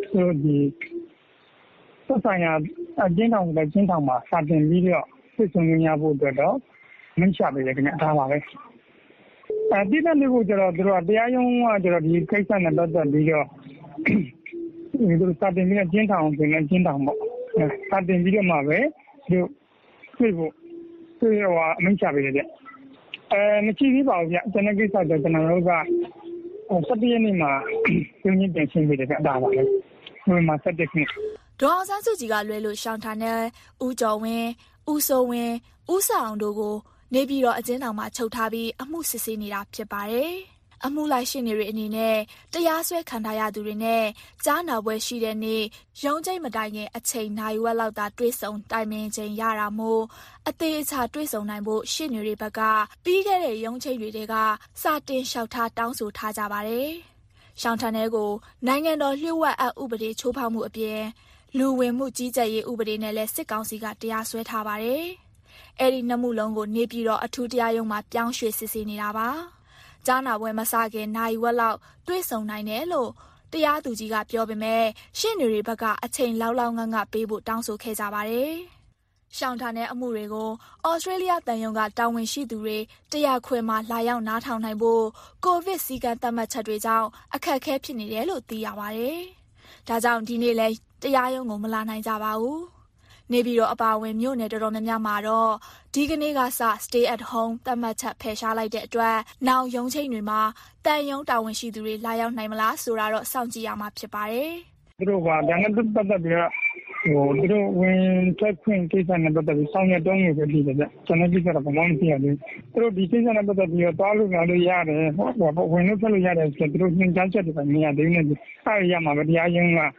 တို့ဒီသက်ဆိုင်ရာအကျဉ်းထောင်လည်းကျဉ်းထောင်မှာစာတင်ပြီးတော့စစ်ဆုံရဖို့အတွက်တော့မင်းချပေးတယ်ခင်ဗျဒါပါပဲပြည်ထောင်စုကိုကျတော့တို့တရားရုံးကကျတော့ဒီကိစ္စနဲ့ပတ်သက်ပြီးတော့တို့စာတင်ပြီးတော့ကျဉ်းထောင်ဆိုရင်ကျဉ်းထောင်ပေါ့စာတင်ပြီးတော့မှပဲတို့တွေ့ဖို့တွေ့ရအမင်းချပေးတယ်ဗျမရှိသေးပါဘူးဗျကျွန်တော်ကိစ္စတော့ကျွန်တော်တို့က17ရက်နေ့မှာပြုံးရင်းတင်ရှင်းပေးတယ်ဗျဒါပါပဲဟိုမှာ17နှစ်ဒေါအောင်ဆန်းစုကြည်ကလွဲလို့ရှောင်းထားတဲ့ဦးကျော်ဝင်းဦးစိုးဝင်းဦးဆအောင်တို့ကိုနေပြည်တော်အကျဉ်းထောင်မှာချုပ်ထားပြီးအမှုစစ်ဆေးနေတာဖြစ်ပါတယ်။အမှုလိုက်ရှင်းနေတွေအနေနဲ့တရားစွဲခံထားရသူတွေနဲ့ကြားနာပွဲရှိတဲ့နေ့ရုံးချိန်မတိုင်ခင်အချိန်နိုင်ဝက်လောက်သာတွေ့ဆုံတိုင်ပင်ချိန်ရတာမို့အသေးအချာတွေ့ဆုံနိုင်ဖို့ရှင်းနေတွေဘက်ကပြီးခဲ့တဲ့ရုံးချိန်တွေကစတင်လျှောက်ထားတောင်းဆိုထားကြပါတယ်။ရှောင်းထန်တဲ့ကိုနိုင်ငံတော်လျှို့ဝှက်အပ်ဥပဒေချိုးဖောက်မှုအပြင်လူဝင်မှုကြီးကြပ်ရေးဥပဒေနဲ့လည်းစစ်ကောင်စီကတရားစွဲထားပါတယ်။အဲဒီနှစ်မှုလုံးကိုနေပြည်တော်အထူးတရားရုံးမှာပြောင်းရွှေ့စစ်ဆေးနေတာပါ။ကြားနာပွဲမစခင်နိုင်ဝက်လောက်တွေ့ဆုံနိုင်တယ်လို့တရားသူကြီးကပြောပေမဲ့ရှင်းနေတွေဘက်ကအချိန်လောက်ငန်းပေးဖို့တောင်းဆိုခဲ့ကြပါတယ်။ရှောင်းထားတဲ့အမှုတွေကိုဩစတြေးလျတန်ယုံကတာဝန်ရှိသူတွေတရားခွင်မှာလာရောက်နားထောင်နိုင်ဖို့ကိုဗစ်စည်းကမ်းသတ်မှတ်ချက်တွေကြောင့်အခက်အခဲဖြစ်နေတယ်လို့သိရပါတယ်။ဒါကြောင့်ဒီနေ့လဲတရားရုံးကိုမလာနိုင်ကြပါဘူး။နေပြည်တော်အပါအဝင်မြို့နယ်တော်တော်များများမှာတော့ဒီကနေ့ကစ stay at home သတ်မှတ်ချက်ဖယ်ရှားလိုက်တဲ့အတွက်နောက်ရုံးချိန်တွေမှာတန်ယုံတာဝန်ရှိသူတွေလာရောက်နိုင်မလားဆိုတာတော့စောင့်ကြည့်ရမှာဖြစ်ပါတယ်။သူတို့ကဒါနဲ့ပတ်သက်ပြီးတော့သူတို့ဝင်ထွက်ခွင့်ကိစ္စနဲ့ပတ်သက်ပြီးစောင့်ရတုံးနေပဲဖြစ်တယ်ဗျ။ကျွန်တော်ကြည့်တော့ဘာမှမသိရဘူး။သူတို့ဒီကိစ္စနဲ့ပတ်သက်ပြီးတော့တွားလို့လာလို့ရတယ်။ဝင်လို့ထွက်လို့ရတယ်ဆိုတော့သူတို့ညွှန်ကြားချက်တွေမရသေးဘူးနဲ့အဲ့ရမှာပဲတရားရုံးက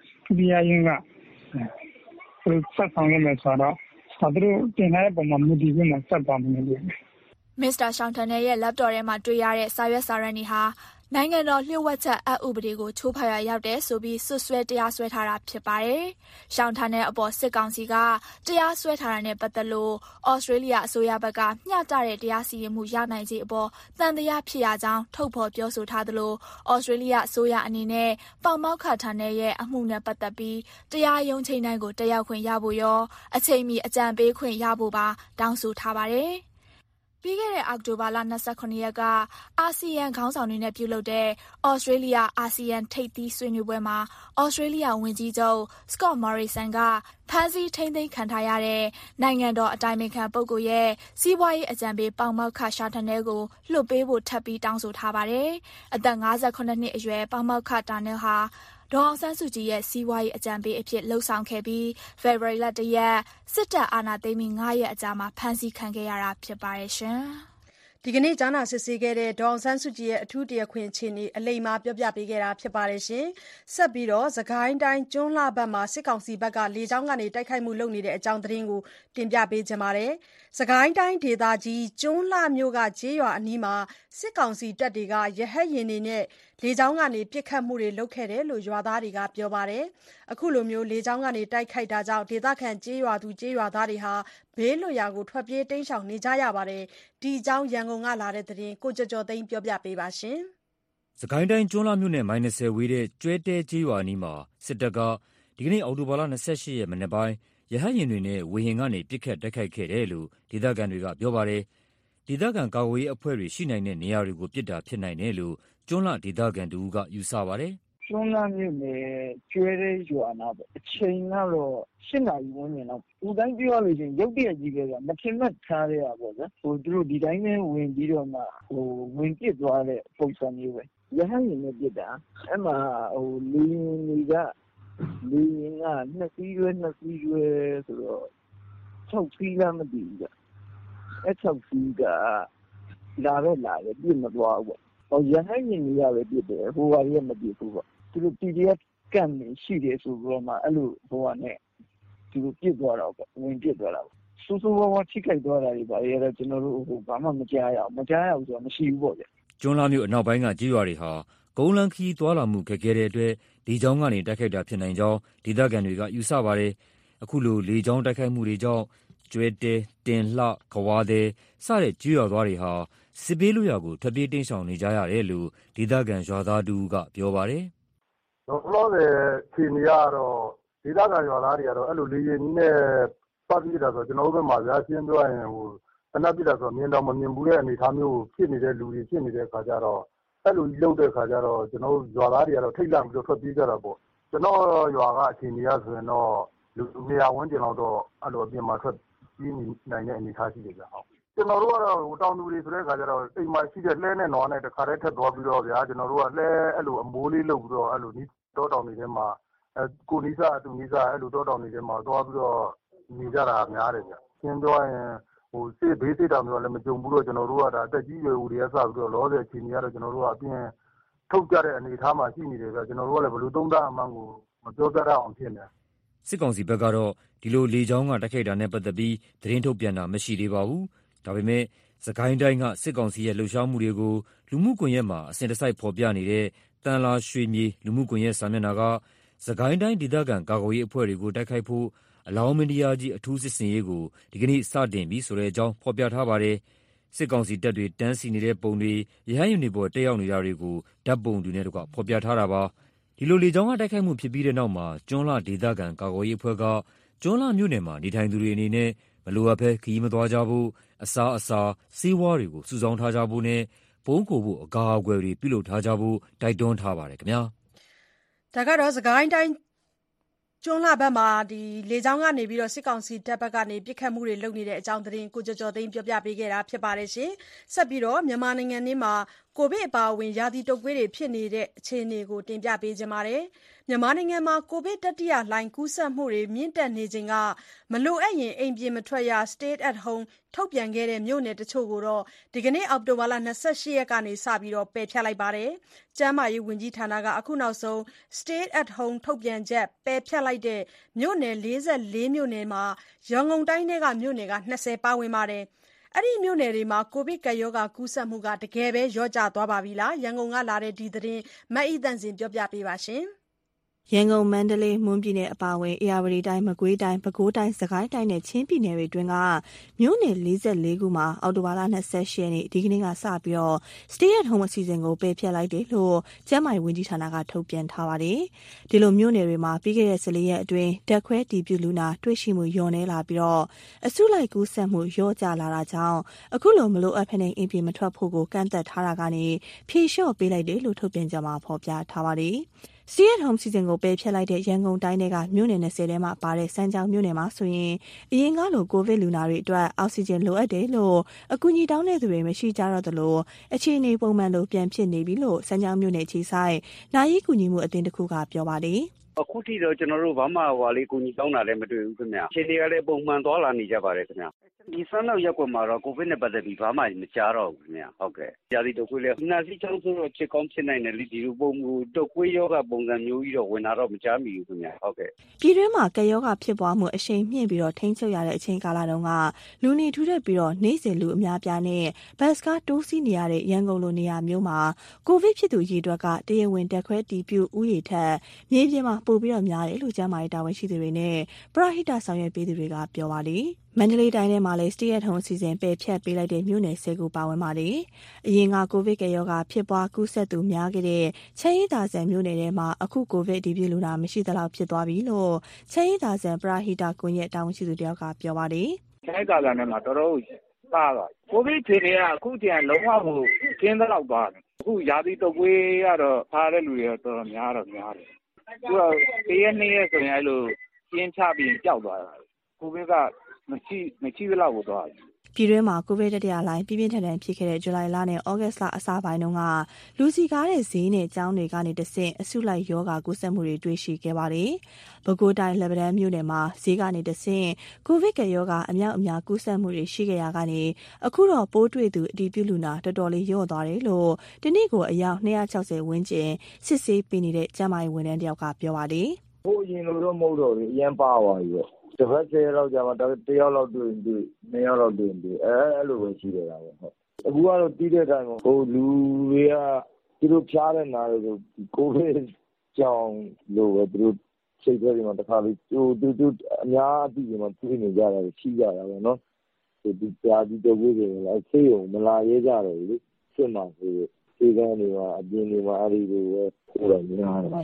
ဆက်ဆောင်ရမယ်ဆိုတော့သူတို့တင်ထားတဲ့ပုံမှာမူတည်ပြီးမှဆက်သွားမယ်လို့မစ္စတာရှောင်းထန်ရဲ့ laptop ထဲမှာတွေ့ရတဲ့စာရွက်စာတမ်းတွေဟာနိုင်ငံတော်လျှို့ဝှက်ချက်အက်ဥပဒေကိုချိုးဖောက်ရရောက်တဲ့ဆိုပြီးစွပ်စွဲတရားစွဲထားတာဖြစ်ပါတယ်။ရှောင်းထန်တဲ့အပေါ်စစ်ကောင်စီကတရားစွဲထားတာနဲ့ပတ်သက်လို့ဩစတြေးလျအစိုးရဘက်ကမျှတတဲ့တရားစီရင်မှုရနိုင်ခြင်းအပေါ်သံသယဖြစ်ရကြောင်းထုတ်ဖော်ပြောဆိုထားသလိုဩစတြေးလျအစိုးရအနေနဲ့ပေါမောက်ခထန်ရဲ့အမှုနဲ့ပတ်သက်ပြီးတရားရုံးချိန်တိုင်းကိုတက်ရောက်ခွင့်ရဖို့ရောအချိန်မီအကြံပေးခွင့်ရဖို့ပါတောင်းဆိုထားပါတယ်။ပြီးခဲ့တဲ့အောက်တိုဘာလ29ရက်ကအာဆီယံခေါင်းဆောင်တွေနဲ့ပြုလုပ်တဲ့ဩစတြေးလျအာဆီယံထိပ်သီးဆွေးနွေးပွဲမှာဩစတြေးလျဝန်ကြီးချုပ်စကော့မော်ရီဆန်ကဖမ်းဆီးထိန်းသိမ်းခံထားရတဲ့နိုင်ငံတော်အတိုင်ပင်ခံပုဂ္ဂိုလ်ရဲ့စီးပွားရေးအကြံပေးပေါမောက်ခရှာထန်နယ်ကိုလွှတ်ပေးဖို့ထပ်ပြီးတောင်းဆိုထားပါတယ်။အသက်58နှစ်အရွယ်ပေါမောက်ခတာနယ်ဟာဒေါအောင်ဆန်းစုကြည်ရဲ့စီးပွားရေးအကြံပေးအဖြစ်လှုပ်ဆောင်ခဲ့ပြီးဖေဖော်ဝါရီလ1ရက်စစ်တပ်အာဏာသိမ်းပြီး9ရက်အကြာမှာဖမ်းဆီးခံခဲ့ရတာဖြစ်ပါတယ်ရှင်။ဒီကနေ့ကြားနာစစ်ဆေးခဲ့တဲ့ဒေါအောင်ဆန်းစုကြည်ရဲ့အထူးတရားခွင်အခြေအနေအလိမ္မာပြောပြပေးခဲ့တာဖြစ်ပါတယ်ရှင်။ဆက်ပြီးတော့စကိုင်းတိုင်းကျွန်းလှဘက်မှာစစ်ကောင်စီဘက်ကလေကြောင်းကနေတိုက်ခိုက်မှုလုပ်နေတဲ့အကြောင်းသတင်းကိုတင်ပြပေးချင်ပါတယ်။စကိုင်းတိုင်းဒေသကြီးကျွန်းလှမြို့ကကျေးရွာအနီးမှာစစ်ကောင်စီတပ်တွေကရဟတ်ယာဉ်တွေနဲ့လေကြောင်းကနေပစ်ခတ်မှုတွေလုပ်ခဲ့တယ်လို့ရွာသားတွေကပြောပါတယ်။အခုလိုမျိုးလေကြောင်းကနေတိုက်ခိုက်တာကြောင့်ဒေသခံကျေးရွာသူကျေးရွာသားတွေဟာဘေးလွတ်ရာကိုထွက်ပြေးတိမ်းရှောင်နေကြရပါတယ်။ဒီအကြောင်းရန်ကုန်ကလာတဲ့သတင်းကိုကျော်ကျော်သိန်းပြောပြပေးပါရှင်။စကိုင်းတိုင်းကျွန်းလှမြို့နဲ့မိုင်20ဝေးတဲ့ကျွဲတဲကျေးရွာအနီးမှာစစ်တပ်ကဒီကနေ့အောက်တိုဘာလ28ရက်မနေ့ပိုင်းရဟတ်ယာဉ်တွေနဲ့ဝေဟင်ကနေပစ်ခတ်တိုက်ခိုက်ခဲ့တယ်လို့ဒေသခံတွေကပြောပါတယ်။ဒေသခံကာကွယ်ရေးအဖွဲ့တွေရှိနိုင်တဲ့နေရာတွေကိုပစ်တာဖြစ်နိုင်တယ်လို့ကျွန်းလှဒေသခံတူကယူဆပါတယ်။ကျွန်းလှမြို့နယ်ကျွဲတဲရွာနာပေါ့အချိန်ကတော့8နာရီဝန်းကျင်လောက်ဦးတိုင်းပြောရလို့ရှိရင်ရုတ်တရက်ကြီးပဲကမထင်မှတ်ထားရတာပေါ့ဗျာသူတို့ဒီတိုင်းပဲဝင်ပြီးတော့မှဝင်ပစ်သွားတဲ့ပုံစံမျိုးပဲရဟန်းရင်နဲ့ပစ်တာအဲ့မှာလေရင်က2စီးရွဲဆိုတော့6စီးလားမသိဘူးဗျအဲ့6စီးကလာတယ်ပြစ်မသွားဘူးပေါ့ရဟန်းရင်တွေကပဲပြစ်တယ်ဟိုဟာတွေကမပြစ်ဘူးပေါ့သူတို့ PDF ကန့်နေရှိတယ်ဆိုတော့မှအဲ့လိုဟိုဟာနဲ့သူတို့ပြစ်သွားတော့ပေါ့ဝင်ပြစ်သွားတာပေါ့စိုးစိုးဝါးထိခိုက်သွားတာတွေပါရဲတော့ကျွန်တော်တို့ဘာမှမကြားရဘူးဆိုတာမရှိဘူးပေါ့ဗျကျွန်းလှမြို့အနောက်ပိုင်းကကြေးရွာတွေဟာကုန်းလန်းခီးသွားလာမှုခက်ခဲတဲ့အတွက်လေကြောင်းကနေတိုက်ခိုက်တာဖြစ်နိုင်ကြောင်းဒေသခံတွေကယူဆပါတယ်အခုလိုလေကြောင်းတိုက်ခိုက်မှုတွေကြောင့်ကျွဲတဲတင်လှခွာတဲ့စတဲ့ကြေးရွာသားတွေဟာစစ်ဘေးလွတ်ရာကိုထွက်ပြေးတိမ်းရှောင်နေကြရတယ်လို့ဒေသခံရွာသားတူကပြောပါတယ်လောလောဆယ်ခြေနေရတော့ဒေသခံရွာသားတွေကတော့အဲ့လိုလေရင်ကြီးနဲ့ပတ်ပြီးတာဆိုကျွန်တော်တို့ဘက်မှာဗျာရှင်းပြောရင်အနက်ပြတာဆိုမြင်တော့မမြင်ဘူးတဲ့အနေအထားမျိုးဖြစ်နေတဲ့လူတွေဖြစ်နေတဲ့ခါကျတော့အဲ့လိုကြီးလုပ်တဲ့ခါကျတော့ကျွန်တော်တို့ရွာသားတွေကတော့ထိတ်လန့်ပြီးတော့ထွက်ပြေးကြတာပေါ့ကျွန်တော်ရွာကအခြေအနေရဆိုရင်တော့လူ200ဝန်းကျင်လောက်တော့အဲ့လိုအပြင်မှာထွက်ပြေးနိုင်တဲ့အနေအထားရှိတယ်ဗျာဟုတ်ကျွန်တော်တို့ကတော့တောင်သူတွေဆိုတဲ့ခါကျတော့အိမ်မှာရှိတဲ့လှဲနဲ့နွားနဲ့တခါတည်းထက်သွားပြီးတော့ဗျာကျွန်တော်တို့ကလှဲအဲ့လိုအမိုးလေးလုပ်ပြီးတော့အဲ့လိုတောတောင်တွေထဲမှာကိုနီးစာသူနီးစာအဲ့လိုတောတောင်တွေထဲမှာသွားပြီးတော့နေကြတာများတယ်ဗျာရှင်းပြောရင်စစ်ဘေးစစ်တောင်မျိုးလည်းမကြုံဘူးတော့ကျွန်တော်တို့ကဒါတက်ကြီးရွယ်ဦးတွေကစပြီးတော့လောဆယ်ချိန်ကြီးကတော့ကျွန်တော်တို့ကအပြင်ထုတ်ကြတဲ့အနေအထားမှာရှိနေတယ်ဗျာကျွန်တော်တို့ကလည်းဘယ်လိုသုံးသပ်အမှန်းကိုမပြောတတ်အောင်ဖြစ်နေစစ်ကောင်စီဘက်ကတော့ဒီလိုလေကြောင်းကတိုက်ခိုက်တာနဲ့ပတ်သက်ပြီးသတင်းထုတ်ပြန်တာမရှိသေးပါဘူး။ဒါပေမဲ့စကိုင်းတိုင်းကစစ်ကောင်စီရဲ့လှုပ်ရှားမှုတွေကိုလူမှုကွန်ရက်မှာအစဉ်တစိုက်ဖော်ပြနေတဲ့တန်လာရွှေမြေလူမှုကွန်ရက်စာမျက်နှာကစကိုင်းတိုင်းဒေသခံကာကွယ်ရေးအဖွဲ့တွေကိုတိုက်ခိုက်ဖို့အလောင်းမင်းတရားကြီးအထူးစစ်ဆင်ရေးကိုဒီကနေ့စတင်ပြီးဆိုတဲ့အကြောင်းဖော်ပြထားပါတယ်။စစ်ကောင်စီတပ်တွေတန်းစီနေတဲ့ပုံတွေရဟန်းယူနေပေါ်တက်ရောက်နေတာတွေကိုဓာတ်ပုံတွေနဲ့တကွဖော်ပြထားတာပါ။ဒီလိုလေကြောင်းကတိုက်ခိုက်မှုဖြစ်ပြီးတဲ့နောက်မှာကျွန်းလှဒေသခံကာကွယ်ရေးအဖွဲ့ကကျွန်းလှမြို့နယ်မှာနေထိုင်သူတွေအနေနဲ့မလိုအပ်ဘဲခရီးမသွားကြဖို့အစားအစာဆေးဝါးတွေကိုစုဆောင်းထားကြဖို့နဲ့ဘုံခိုဖို့အကာအကွယ်တွေပြုလုပ်ထားကြဖို့တိုက်တွန်းထားပါတယ်ခင်ဗျာဒါကတော့စကိုင်းတိုင်းကျွန်းလှဘက်မှာလေကြောင်းကနေပြီးတော့စစ်ကောင်စီတပ်ဘက်ကနေပစ်ခတ်မှုတွေလုပ်နေတဲ့အကြောင်းသတင်းကိုကျော်သိန်းပြောပြပေးခဲ့တာဖြစ်ပါတယ်ရှင်ဆက်ပြီးတော့မြန်မာနိုင်ငံမှာကိုဗစ်အပါအဝင်ရာသီတုပ်ကွေးတွေဖြစ်နေတဲ့အခြေအနေကိုတင်ပြပေးခြင်းပါတယ်မြန်မာနိုင်ငံမှာကိုဗစ်တတိယလှိုင်းကူးစက်မှုတွေမြင့်တက်နေချိန်ကမလိုအပ်ရင်အိမ်ပြင်မထွက်ရ Stay at home ထုတ်ပြန်ခဲ့တဲ့မြို့နယ်တချို့ကိုတော့ဒီကနေ့အောက်တိုဘာလ28ရက်ကနေစပြီးပယ်ဖျက်လိုက်ပါတယ်ကျန်းမာရေးဝန်ကြီးဌာနကအခုနောက်ဆုံး Stay at home ထုတ်ပြန်ချက်ပယ်ဖျက်လိုက်တဲ့မြို့နယ်44မြို့နယ်မှာရန်ကုန်တိုင်းထဲကမြို့နယ်20ပါဝင်ပါတယ်အဲ့ဒီမြို့နယ်တွေမှာကိုဗစ်ကပ်ရောဂါကူးစက်မှုတကယ်ပဲလျော့ကျသွားပါပြီလားရန်ကုန်ကလာတဲ့ဒီသတင်းမအိသန့်စင်ပြောပြပေးပါရှင်ရန်ကုန်မန္တလေးမွန်ပြည်နယ်အပါအဝင်အေရဝတီတိုင်းမကွေးတိုင်းပဲခူးတိုင်းစကိုင်းတိုင်းနဲ့ချင်းပြည်နယ်တွေအတွင်းကမြို့နယ်44ခုမှာအောက်တိုဘာလ28ရက်နေ့ဒီကနေ့ကစပြီးတော့ Stay at home အစီအစဉ်ကိုပယ်ဖျက်လိုက်တယ်လို့ကျန်းမာရေးဝန်ကြီးဌာနကထုတ်ပြန်ထားပါတယ်။ဒီလိုမြို့နယ်တွေမှာပြီးခဲ့တဲ့14ရက်အတွင်းဓာတ်ခွဲတီးပြလူနာတွေ့ရှိမှုလျော့နေလာပြီးတော့အစုလိုက်ကူးစက်မှုလျော့ကျလာတာကြောင့်အခုလိုမလိုအပ်ဖ နေအိမ်ပြင်မထွက်ဖို့ကိုကန့်သက်ထားတာကနေဖြေလျှော့ပေးလိုက်တယ်လို့ထုတ်ပြန်ကြမှာဖော်ပြထားပါတယ်။ Stay at home စီစဉ်ကိုပယ်ဖျက်လိုက်တဲ့ရန်ကုန်တိုင်းကမြို့နယ်20ထဲမှာပါတဲ့စမ်းချောင်းမြို့နယ်မှာဆိုရင်အရင်ကလိုကိုဗစ်လူနာတွေအတွက်အောက်ဆီဂျင်လိုအပ်တယ်လို့အကူအညီတောင်းတဲ့သူတွေမရှိကြတော့သလိုအခြေအနေပုံမှန်လိုပြန်ဖြစ်နေပြီလို့စမ်းချောင်းမြို့နယ်ခြေဆိုင်နိုင်ရေးကူညီမှုအသင်းတစ်ခုကပြောပါတယ်အခုထိတော့ကျွန်တော်တို့ဘာမှကူညီတောင်းတာလည်းမတွေ့ဘူးခင်ဗျာအခြေအနေကလည်းပုံမှန်သွားလာနေကြပါတယ်ခင်ဗျာဒီစမ်းနောက်ရက်ကွက်မှာတော့ကိုဗစ်နဲ့ပတ်သက်ပြီးဘာမှမကြားတော့ဘူးခင်ဗျာဟုတ်ကဲ့ရာသီတုပ်ကွေးလည်းနှာစီးချောင်းဆိုတော့ဖြစ်ကောင်းဖြစ်နိုင်တယ်ဒီလိုပုံတုပ်ကွေးယောဂပုံစံမျိုးကြီးတော့ဝင်လာတော့မကြားမိဘူးခင်ဗျာဟုတ်ကဲ့ပြည်တွင်းမှာကယောဂဖြစ်ပွားမှုအရှိန်မြင့်ပြီးတော့ထိန်းချုပ်ရတဲ့အချိန်ကာလတုန်းကလူနေထူထပ်ပြီးတော့နေ့စဉ်လူအများပြားနဲ့ဘတ်စကားတိုးစီးနေရတဲ့ရန်ကုန်လိုနေရာမျိုးမှာကိုဗစ်ဖြစ်သူရေတွက်ကတရားဝင်တက်ခွဲတီးပြဥယျာဉ်ထက်မြေပြင်မှာပိုပြီးတော့များတယ်လို့ကျန်းမာရေးတာဝန်ရှိသူတွေနဲ့ပရဟိတဆောင်ရွက်ပေးသူတွေကပြောပါတယ်မန္တလေးတိုင်းထဲမှာလည်း Stay at home အစီအစဉ်ပယ်ဖျက်ပေးလိုက်တဲ့မြို့နယ်10ခုပါဝင်ပါတယ်။အရင်ကကိုဗစ်ကရောဂါဖြစ်ပွားကူးစက်သူများခဲ့တဲ့ချမ်းရည်သာဆန်မြို့နယ်ထဲမှာအခုကိုဗစ်ဒီပြလူနာမရှိသလောက်ဖြစ်သွားပြီလို့ချမ်းရည်သာဆန်ပရဟိတကွန်ရက်တာဝန်ရှိသူတယောက်ကပြောပါတယ်။ချမ်းရည်သာဆန်ထဲမှာတော်တော်ပါသွား။ကိုဗစ်ဖြစ်တဲ့အခုကျန်လုံးဝကိုကျင်းသလောက်သွားတယ်။အခုရာသီတုပ်ကွေးကတော့ထားတဲ့လူတွေတော်တော်များတယ်။သူက1ရက်2ရက်ဆိုရင်အဲ့လိုကျင်းချပြီးကြောက်သွားတာ။ကိုဗစ်ကမရှိသလောက်ကိုသွားတယ်ပြည်တွင်းမှာကိုဗစ်တတိယလှိုင်းပြင်းပြင်းထန်ထန်ဖြစ်ခဲ့တဲ့ဇူလိုင်လနဲ့ဩဂတ်လအစပိုင်းတုန်းကလူစီကားတဲ့ဈေးနဲ့ကျောင်းတွေကနေတဆင့်အစုလိုက်ယောဂါကူးစက်မှုတွေတွေ့ရှိခဲ့ပါတယ်။ပဲခူးတိုင်းလက်ပံတန်းမြို့နယ်မှာဈေးကနေတဆင့်ကိုဗစ်ကယောဂါအများအများကူးစက်မှုတွေရှိခဲ့ရကနေအခုတော့ပိုးတွေ့သူအတည်ပြုလူနာတော်တော်လေးလျော့သွားတယ်လို့ဒီနေ့ကိုအယောက်260ဝန်းကျင်စစ်ဆေးပေးနေတဲ့ကျန်းမာရေးဝန်ထမ်းတယောက်ကပြောပါတယ်။ဟိုအရင်လိုတော့မဟုတ်တော့ဘူးအရင်ပါသွားပြီပေါ့။တစ်ပတ်10ရက်လောက်ကြာမှတစ်ယောက်လောက်တွေ့ရင်တွေ့2ယောက်လောက်တွေ့ရင်တွေ့အဲ့လိုပဲရှိနေတာပေါ့ဟုတ်အခုကတော့တီးတဲ့အတိုင်းဟိုလူတွေကသူတို့ဖျားတဲ့နာတွေဆိုကိုဗစ်ကြောင့်လို့ပဲသူတို့စိတ်ထဲမှာတစ်ခါလေးသူအများအပြည့်မှာပြေးနေကြတာရှိကြတာပေါ့နော်ဒီကြားဒီတော့ဝေးတယ်လားဆေးရုံမလာရဲကြတော့ဘူးစစ်မှာဆိုဆေးကန်းတွေမှာအပြင်တွေမှာအဲ့ဒီလိုပဲပို့တယ်များတယ်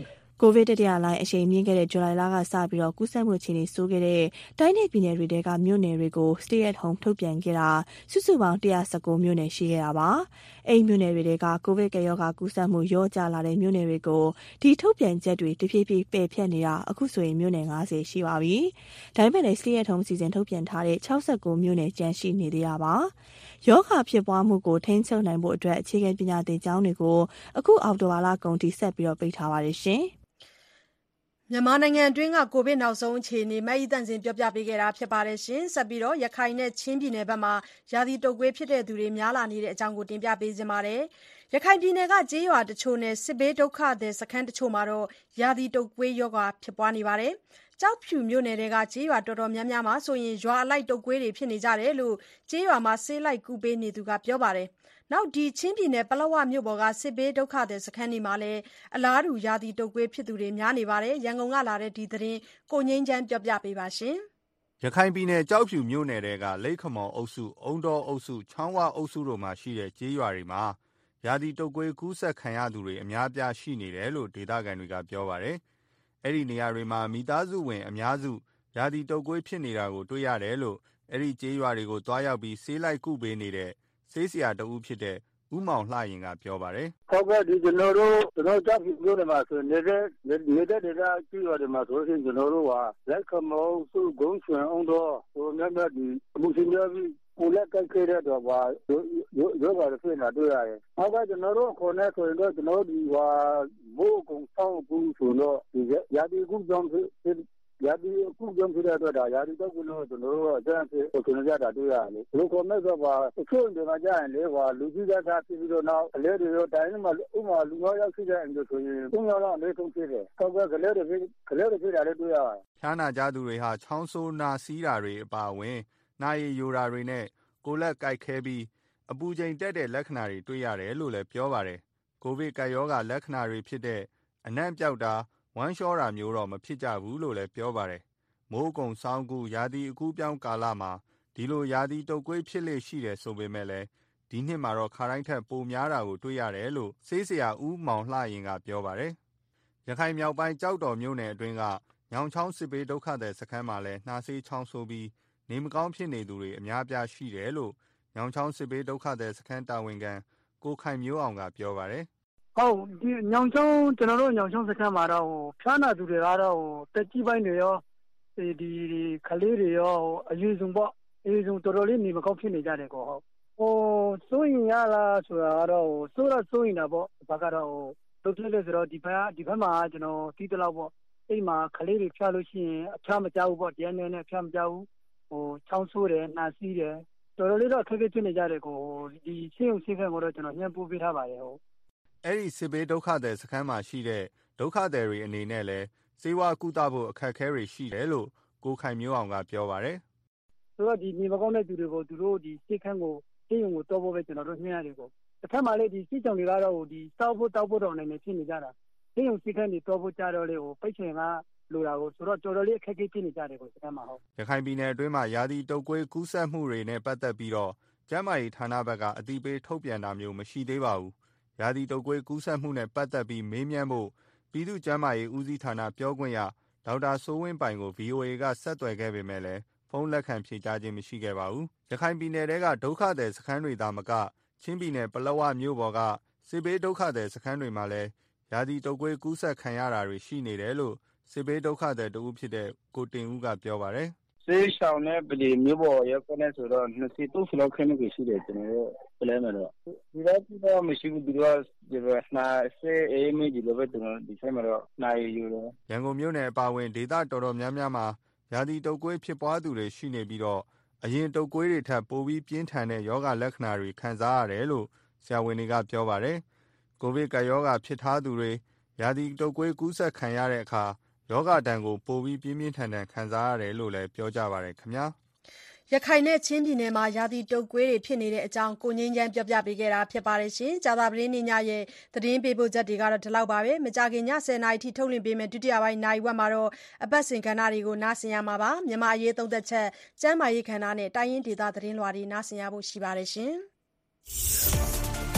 ကိုဗစ်တတိယလှိုင်းအရှိန်မြင့်ခဲ့တဲ့ဇူလိုင်လကစပြီးကူးစက်မှုအခြေအနေဆိုးခဲ့တဲ့တိုင်းနဲ့ပြည်နယ်တွေကမြို့နယ်တွေကို Stay at Home ထုတ်ပြန်ခဲ့တာစုစုပေါင်း119မြို့နယ်ရှိခဲ့တာပါ။အဲ့မြို့နယ်တွေကကိုဗစ်ကရောဂါကူးစက်မှုရောကျလာတဲ့မြို့နယ်တွေကိုဒီထုတ်ပြန်ချက်တွေတဖြည်းဖြည်းပယ်ဖျက်နေတာအခုဆိုရင်မြို့နယ်90ရှိပါပြီ။ဒါပေမဲ့လည်း Stay at Home စီစဉ်ထုတ်ပြန်ထားတဲ့69မြို့နယ်ကျန်ရှိနေသေးတာပါ။ရောဂါဖြစ်ပွားမှုကိုထိန်းချုပ်နိုင်ဖို့အတွက်အခြေခံပညာသင်ကျောင်းတွေကိုအခုအောက်တိုဘာလကုန်ထိဆက်ပြီးပိတ်ထားပါတယ်ရှင်။မြန်မာနိုင်ငံအတွင်းကကိုဗစ်နောက်ဆုံးအခြေအနေမအိသန့်စင်ပြောပြပေးခဲ့တာဖြစ်ပါတယ်ရှင်။ဆက်ပြီးရခိုင်နဲ့ချင်းပြည်နယ်ဘက်မှာရာသီတုပ်ကွေးဖြစ်တဲ့သူတွေများလာနေတဲ့အကြောင်းကိုတင်ပြပေးခြင်းပါတယ်။ရခိုင်ပြည်နယ်ကကြေးရွာတချို့နဲ့စစ်ဘေးဒုက္ခသည်စခန်းတချို့မှာရာသီတုပ်ကွေးရောဂါဖြစ်ပွားနေပါတယ်။ကျောက်ဖြူမြို့နယ်ကကြေးရွာတော်တော်များများမှာဆိုရင်ရွာအလိုက်တုပ်ကွေးတွေဖြစ်နေကြတယ်လို့ကြေးရွာမှာဆေးလိုက်ကုပေးနေသူကပြောပါတယ်။နောက်ချင်းပြည်နယ်ပလက်ဝမြို့ပေါ်ကစစ်ဘေးဒုက္ခသည်စခန်းတွေမှာလည်းအလားတူရာသီတုပ်ကွေးဖြစ်သူတွေများနေပါတယ်။ရန်ကုန်ကလာတဲ့ဒီသတင်းကိုငိမ့်ချမ်းပြောပြပေးပါရှင်။ရခိုင်ပြည်နယ်ကျောက်ဖြူမြို့နယ်ကလိတ်ခမော်အုပ်စု၊အုံတော်အုပ်စု၊ချောင်းဝအုပ်စုတို့မှာရှိတဲ့ကြေးရွာတွေမှာရာသီတုပ်ကွေးကူးစက်ခံရသူတွေအများအပြားရှိနေတယ်လို့ဒေသခံတွေကပြောပါတယ်။အဲ့ဒီနေရာတွေမှာမိသားစုဝင်အများစုရာသီတုပ်ကွေးဖြစ်နေတာကိုတွေ့ရတယ်လို့အဲ့ဒီကြေးရွာတွေကိုတွားရောက်ပြီးဆေးလိုက်ကုပေးနေတဲ့ဆေးဆရာတဦးဖြစ်တဲ့ဦးမောင်လှရင်ကပြောပါတယ်။ဟုတ်ကဲ့ဒီကျွန်တော်တို့ကြောက်ဖြူမြို့နယ်မှာဆိုနေတဲ့ဒေသကြေးရွာတွေမှာဆိုရင်ကျွန်တော်တို့လက်ခမောစုဂုံးချွန်အောင်တော့ဟိုမြတ်ဒီအမှုရှင်များပြီးကိုလက်ကခဲ့တဲ့တော့ရောဂါတွေဖြစ်နေတာတွေ့ရတယ်။ဟုတ်ကဲ့ကျွန်တော်တို့ခေါ်နေဆိုရင်တော့ကျွန်တော်ဒီမိုးကုံဆောင်ဘူးဆိုတော့ဒီရာသီကူးကြောင့်ရာသီကူးကြောင့်ဖြစ်တဲ့အတွက်ဒါရာသီတော့ကျွန်တော်တို့အကျန်းဖြစ်ကိုကျွန်တော်ရတာတွေ့ရတယ်။ဘယ်လိုခေါ်မလဲဆိုတော့အချို့တွေမှာကြာရင်လေလူကြီးသားဖြစ်ပြီးတော့နောက်အလဲတွေတော့တိုင်းမှာဥမာလူငေါရောက်ရှိတဲ့အမျိုးဆိုရင်3ယောက်လောက်လေးဆုံးဖြစ်တယ်။ဟုတ်ကဲ့ကလေးတွေဖြစ်တာလည်းတွေ့ရတယ်။ဖျားနာကြသူတွေဟာချောင်းဆိုးနာစီးတာတွေအပါအဝင်နှာရည်ယိုတာတွေနဲ့ကိုယ်လက်ကိုက်ခဲပြီးအပူချိန်တက်တဲ့လက္ခဏာတွေတွေ့ရတယ်လို့လည်းပြောပါတယ်။ကိုဗစ်ကပ်ရောဂါလက္ခဏာတွေဖြစ်တဲ့အနံ့ပျောက်တာဝမ်းလျှောတာမျိုးတော့မဖြစ်ကြဘူးလို့လည်းပြောပါတယ်။မိုးကုံဆောင်းကူရာသီအကူးပြောင်းကာလမှာဒီလိုရာသီတုပ်ကွေးဖြစ်လေရှိတယ်ဆိုပေမဲ့လည်းဒီနှစ်မှာတော့ခါတိုင်းထက်ပိုများတာကိုတွေ့ရတယ်လို့ဆေးဆရာဦးမောင်လှရင်ကပြောပါတယ်။ရခိုင်မြောက်ပိုင်းကြောက်တော်မြို့နယ်အတွင်းကညောင်ချောင်းစစ်ဘေးဒုက္ခသည်စခန်းမှာလည်းနှာစေးချောင်းဆိုးပြီးနေမကောင်းဖြစ်နေသူတွေအများအပြားရှိတယ်လို့ညောင်ချောင်းစစ်ဘေးဒုက္ခသည်စခန်းတာဝန်ခံကိုခိုင်မျိုးအောင်ကပြောပါတယ်။ဟုတ်ဒီညောင်ချောင်းကျွန်တော်တို့ညောင်ချောင်းစခန်းမှာတော့ဖျားနာသူတွေကတော့တက်ကြီးပိုင်းတွေရောဒီခလေးတွေရောအယူဆုံးပေါ့အယူဆုံးတော်တော်လေးနေမကောင်းဖြစ်နေကြတယ်ကောဟုတ်စိုးရင်ရလားဆိုတာကတော့စိုးရင်တာပေါ့ဘာကတော့လုပ်ဖြစ်လို့ဆိုတော့ဒီဘက်မှာကျွန်တော်တီးတလောက်ပေါ့အိမ်မှာခလေးတွေဖျားလို့ရှိရင်အဖျားမကြောက်ဘူးပေါ့တရားနဲ့ဖျားမကြောက်ဘူးချောင်းဆိုးတယ်နှာစီးတယ်တော်တော်လေးတော့အခက်အခဲဖြစ်နေကြတယ်ကိုဒီရှင်းခန့်ကိုတော့ကျွန်တော်ညှဉ်းပို့ပေးထားပါတယ်ဟုတ်အဲ့ဒီစစ်ဘေးဒုက္ခသည်စခန်းမှာရှိတဲ့ဒုက္ခသည်တွေအနေနဲ့လည်းစေဝါကုသဖို့အခက်အခဲတွေရှိတယ်လို့ကိုခိုင်မျိုးအောင်ကပြောပါတယ်။ဆိုတော့ဒီနေမကောင်းတဲ့သူတွေကိုသူတို့ဒီရှင်းခန့်ကိုရှင်းရုံကိုတော့ဖို့ပဲကျွန်တော်တို့ညှင်းရတယ်ကိုတစ်ခါမှလည်းဒီရှင်းချောင်းတွေကတော့ဒီတောက်ဖို့တော့နိုင်နေဖြစ်နေကြတာရှင်းရုံရှင်းခန့်တွေတော့ဖို့ကြတော့လေပိတ်ချင်ကလိုတာကိုဆိုတော့တော်တော်လေးအခက်အခဲဖြစ်နေကြတယ်ကိုစခန်းမှာဟုတ်ရခိုင်ပြည်နယ်အတွင်းမှာရာသီတုပ်ကွေးကူးစက်မှုတွေနဲ့ပတ်သက်ပြီးတော့ကျန်းမာရေးဌာနဘက်ကအသိပေးထုတ်ပြန်တာမျိုးမရှိသေးပါဘူး။ရာသီတုပ်ကွေးကူးစက်မှုနဲ့ပတ်သက်ပြီးမေးမြန်းဖို့ပြည်သူ့ကျန်းမာရေးဦးစီးဌာနပြောခွင့်ရဒေါက်တာစိုးဝင်းပိုင်ကို VOA ကဆက်သွယ်ခဲ့ပေမဲ့လည်းဖုန်းလက်ခံဖြေကြားခြင်းမရှိခဲ့ပါဘူး။ရခိုင်ပြည်နယ်ကဒုက္ခသည်စခန်းတွေသာမကချင်းပြည်နယ်ပလက်ဝမြို့ပေါ်ကစစ်ဘေးဒုက္ခသည်စခန်းတွေမှာလည်းရာသီတုပ်ကွေးကူးစက်ခံရတာတွေရှိနေတယ်လို့စစ်ဘေးဒုက္ခသည်တဦးဖြစ်တဲ့ကိုတင်ဦးကပြောပါတယ်။ဆေးရှောင်းနဲ့ပြည်မြို့ပေါ်ရောက်နေဆိုတော့23လောက်ခင်းနေရှိတယ်ကျွန်တော်တို့ပြန်မယ်တော့ဒီတော့မရှိဘူးဒီတော့ဒီနာဆေးအေးမီဒီလိုပဲကျွန်တော်ဒီဆိုင်မှာတော့နိုင်ယူတယ်ရန်ကုန်မြို့နယ်အပါအဝင်ဒေသတော်တော်များများမှာရာသီတုပ်ကွေးဖြစ်ပွားသူတွေရှိနေပြီးတော့အရင်တုပ်ကွေးတွေထပ်ပိုပြီးပြင်းထန်တဲ့ရောဂါလက္ခဏာတွေခံစားရတယ်လို့ဆရာဝန်တွေကပြောပါတယ်။ကိုဗစ်ကပ်ရောဂါဖြစ်ထားသူတွေရာသီတုပ်ကွေးကူးစက်ခံရတဲ့အခါရောဂါတန်ကိုပိုပြီးပြင်းပြင်းထန်ထန်ခံစားရတယ်လို့လည်းပြောကြပါတယ်ခင်ဗျာ။ရခိုင်နဲ့ချင်းပြည်နယ်မှာရာသီတုပ်ကွေးတွေဖြစ်နေတဲ့အကြောင်းကိုငိမ့်ချမ်းပြောပြပေးခဲ့တာဖြစ်ပါတယ်ရှင်။ကြာသပတေးနေ့ညရဲ့သတင်းပေးပို့ချက်တွေကတော့ဒီလောက်ပါပဲ။မကြာခင်ည10:00နာရီထိထုတ်လွှင့်ပေးမယ့်ဒုတိယပိုင်းနိုင်ဝက်မှာတော့အပတ်စဉ်ကဏ္ဍတွေကိုနားဆင်ရမှာပါ။မြန်မာအရေးသုံးသက်ချက်ကျန်းမာရေးကဏ္ဍနဲ့တိုင်းရင်းဒေသသတင်းလွှာတွေနားဆင်ရဖို့ရှိပါတယ်ရှင်။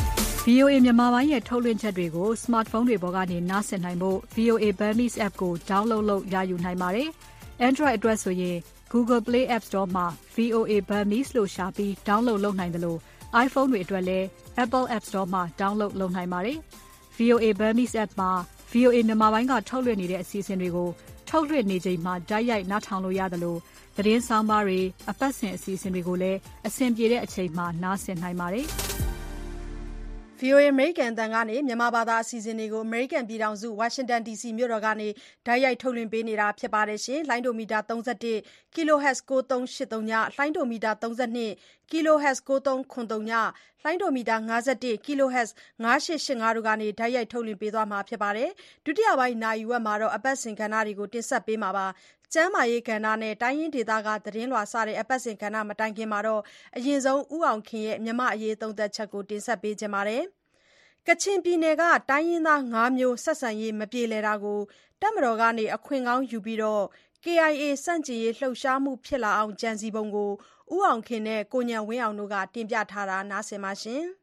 VOA မြန်မာပိုင်းရဲ့ထုတ်လွှင့်ချက်တွေကို smartphone တွေပေါ်ကနေနားဆင်နိုင်ဖို့ VOA Burmese app ကို download လုပ်ရယူနိုင်ပါတယ်။ Android အတွက်ဆိုရင် Google Play App Store မှာ VOA Burmese လို့ရှာပြီး download လုပ်နိုင်တယ်လို့ iPhone တွေအတွက်လည်း Apple App Store မှာ download လုပ်နိုင်ပါတယ်။ VOA Burmese app မှာ VOA မြန်မာပိုင်းကထုတ်လွှင့်နေတဲ့အစီအစဉ်တွေကိုထုတ်လွှင့်နေချိန်မှာတိုက်ရိုက်နားထောင်လို့ရတယ်လို့သတင်းဆောင်ပါတွေအပတ်စဉ်အစီအစဉ်တွေကိုလည်းအဆင်ပြေတဲ့အချိန်မှာနားဆင်နိုင်ပါတယ်။ VOA American အသံကနေမြန်မာဘာသာအစီအစဉ်တွေကို American ပြည်ထောင်စု Washington DC မြို့တော်ကနေတိုက်ရိုက်ထုတ်လွှင့်ပေးနေတာဖြစ်ပါတယ်။လိုင်းဒိုမီတာ 31 kHz 9383ည၊လိုင်းဒိုမီတာ 32 kHz 93ခွန်ည၊လိုင်းဒိုမီတာ 51 kHz 9885တို့ကနေတိုက်ရိုက်ထုတ်လွှင့်ပေးသွားမှာဖြစ်ပါတယ်။ဒုတိယပိုင်းနာရီဝက်မှာတော့အပတ်စဉ်ကဏ္ဍတွေကိုတင်ဆက်ပေးမှာပါ။ကျန်းမာရေးကဏ္ဍနဲ့တိုင်းရင်းဒေသကသတင်းလွှာစတဲ့အပတ်စဉ်ကဏ္ဍမတိုင်ခင်မှာတော့အရင်ဆုံးဦးအောင်ခင်ရဲ့မြန်မာ့အရေးသုံးသပ်ချက်ကိုတင်ဆက်ပေးခြင်းပါတယ်။ကချင်ပြည်နယ်ကတိုင်းရင်းသား၅မျိုးဆက်ဆံရေးမပြေလည်တာကိုတပ်မတော်ကနေအခွင့်ကောင်းယူပြီး KIA ဆန့်ကျင်ရေးလှုပ်ရှားမှုဖြစ်လာအောင်ကြံစည်ပုံကိုဦးအောင်ခင်နဲ့ကိုဉာဏ်ဝင်းအောင်တို့ကတင်ပြထားတာနားဆင်ပါရှင်။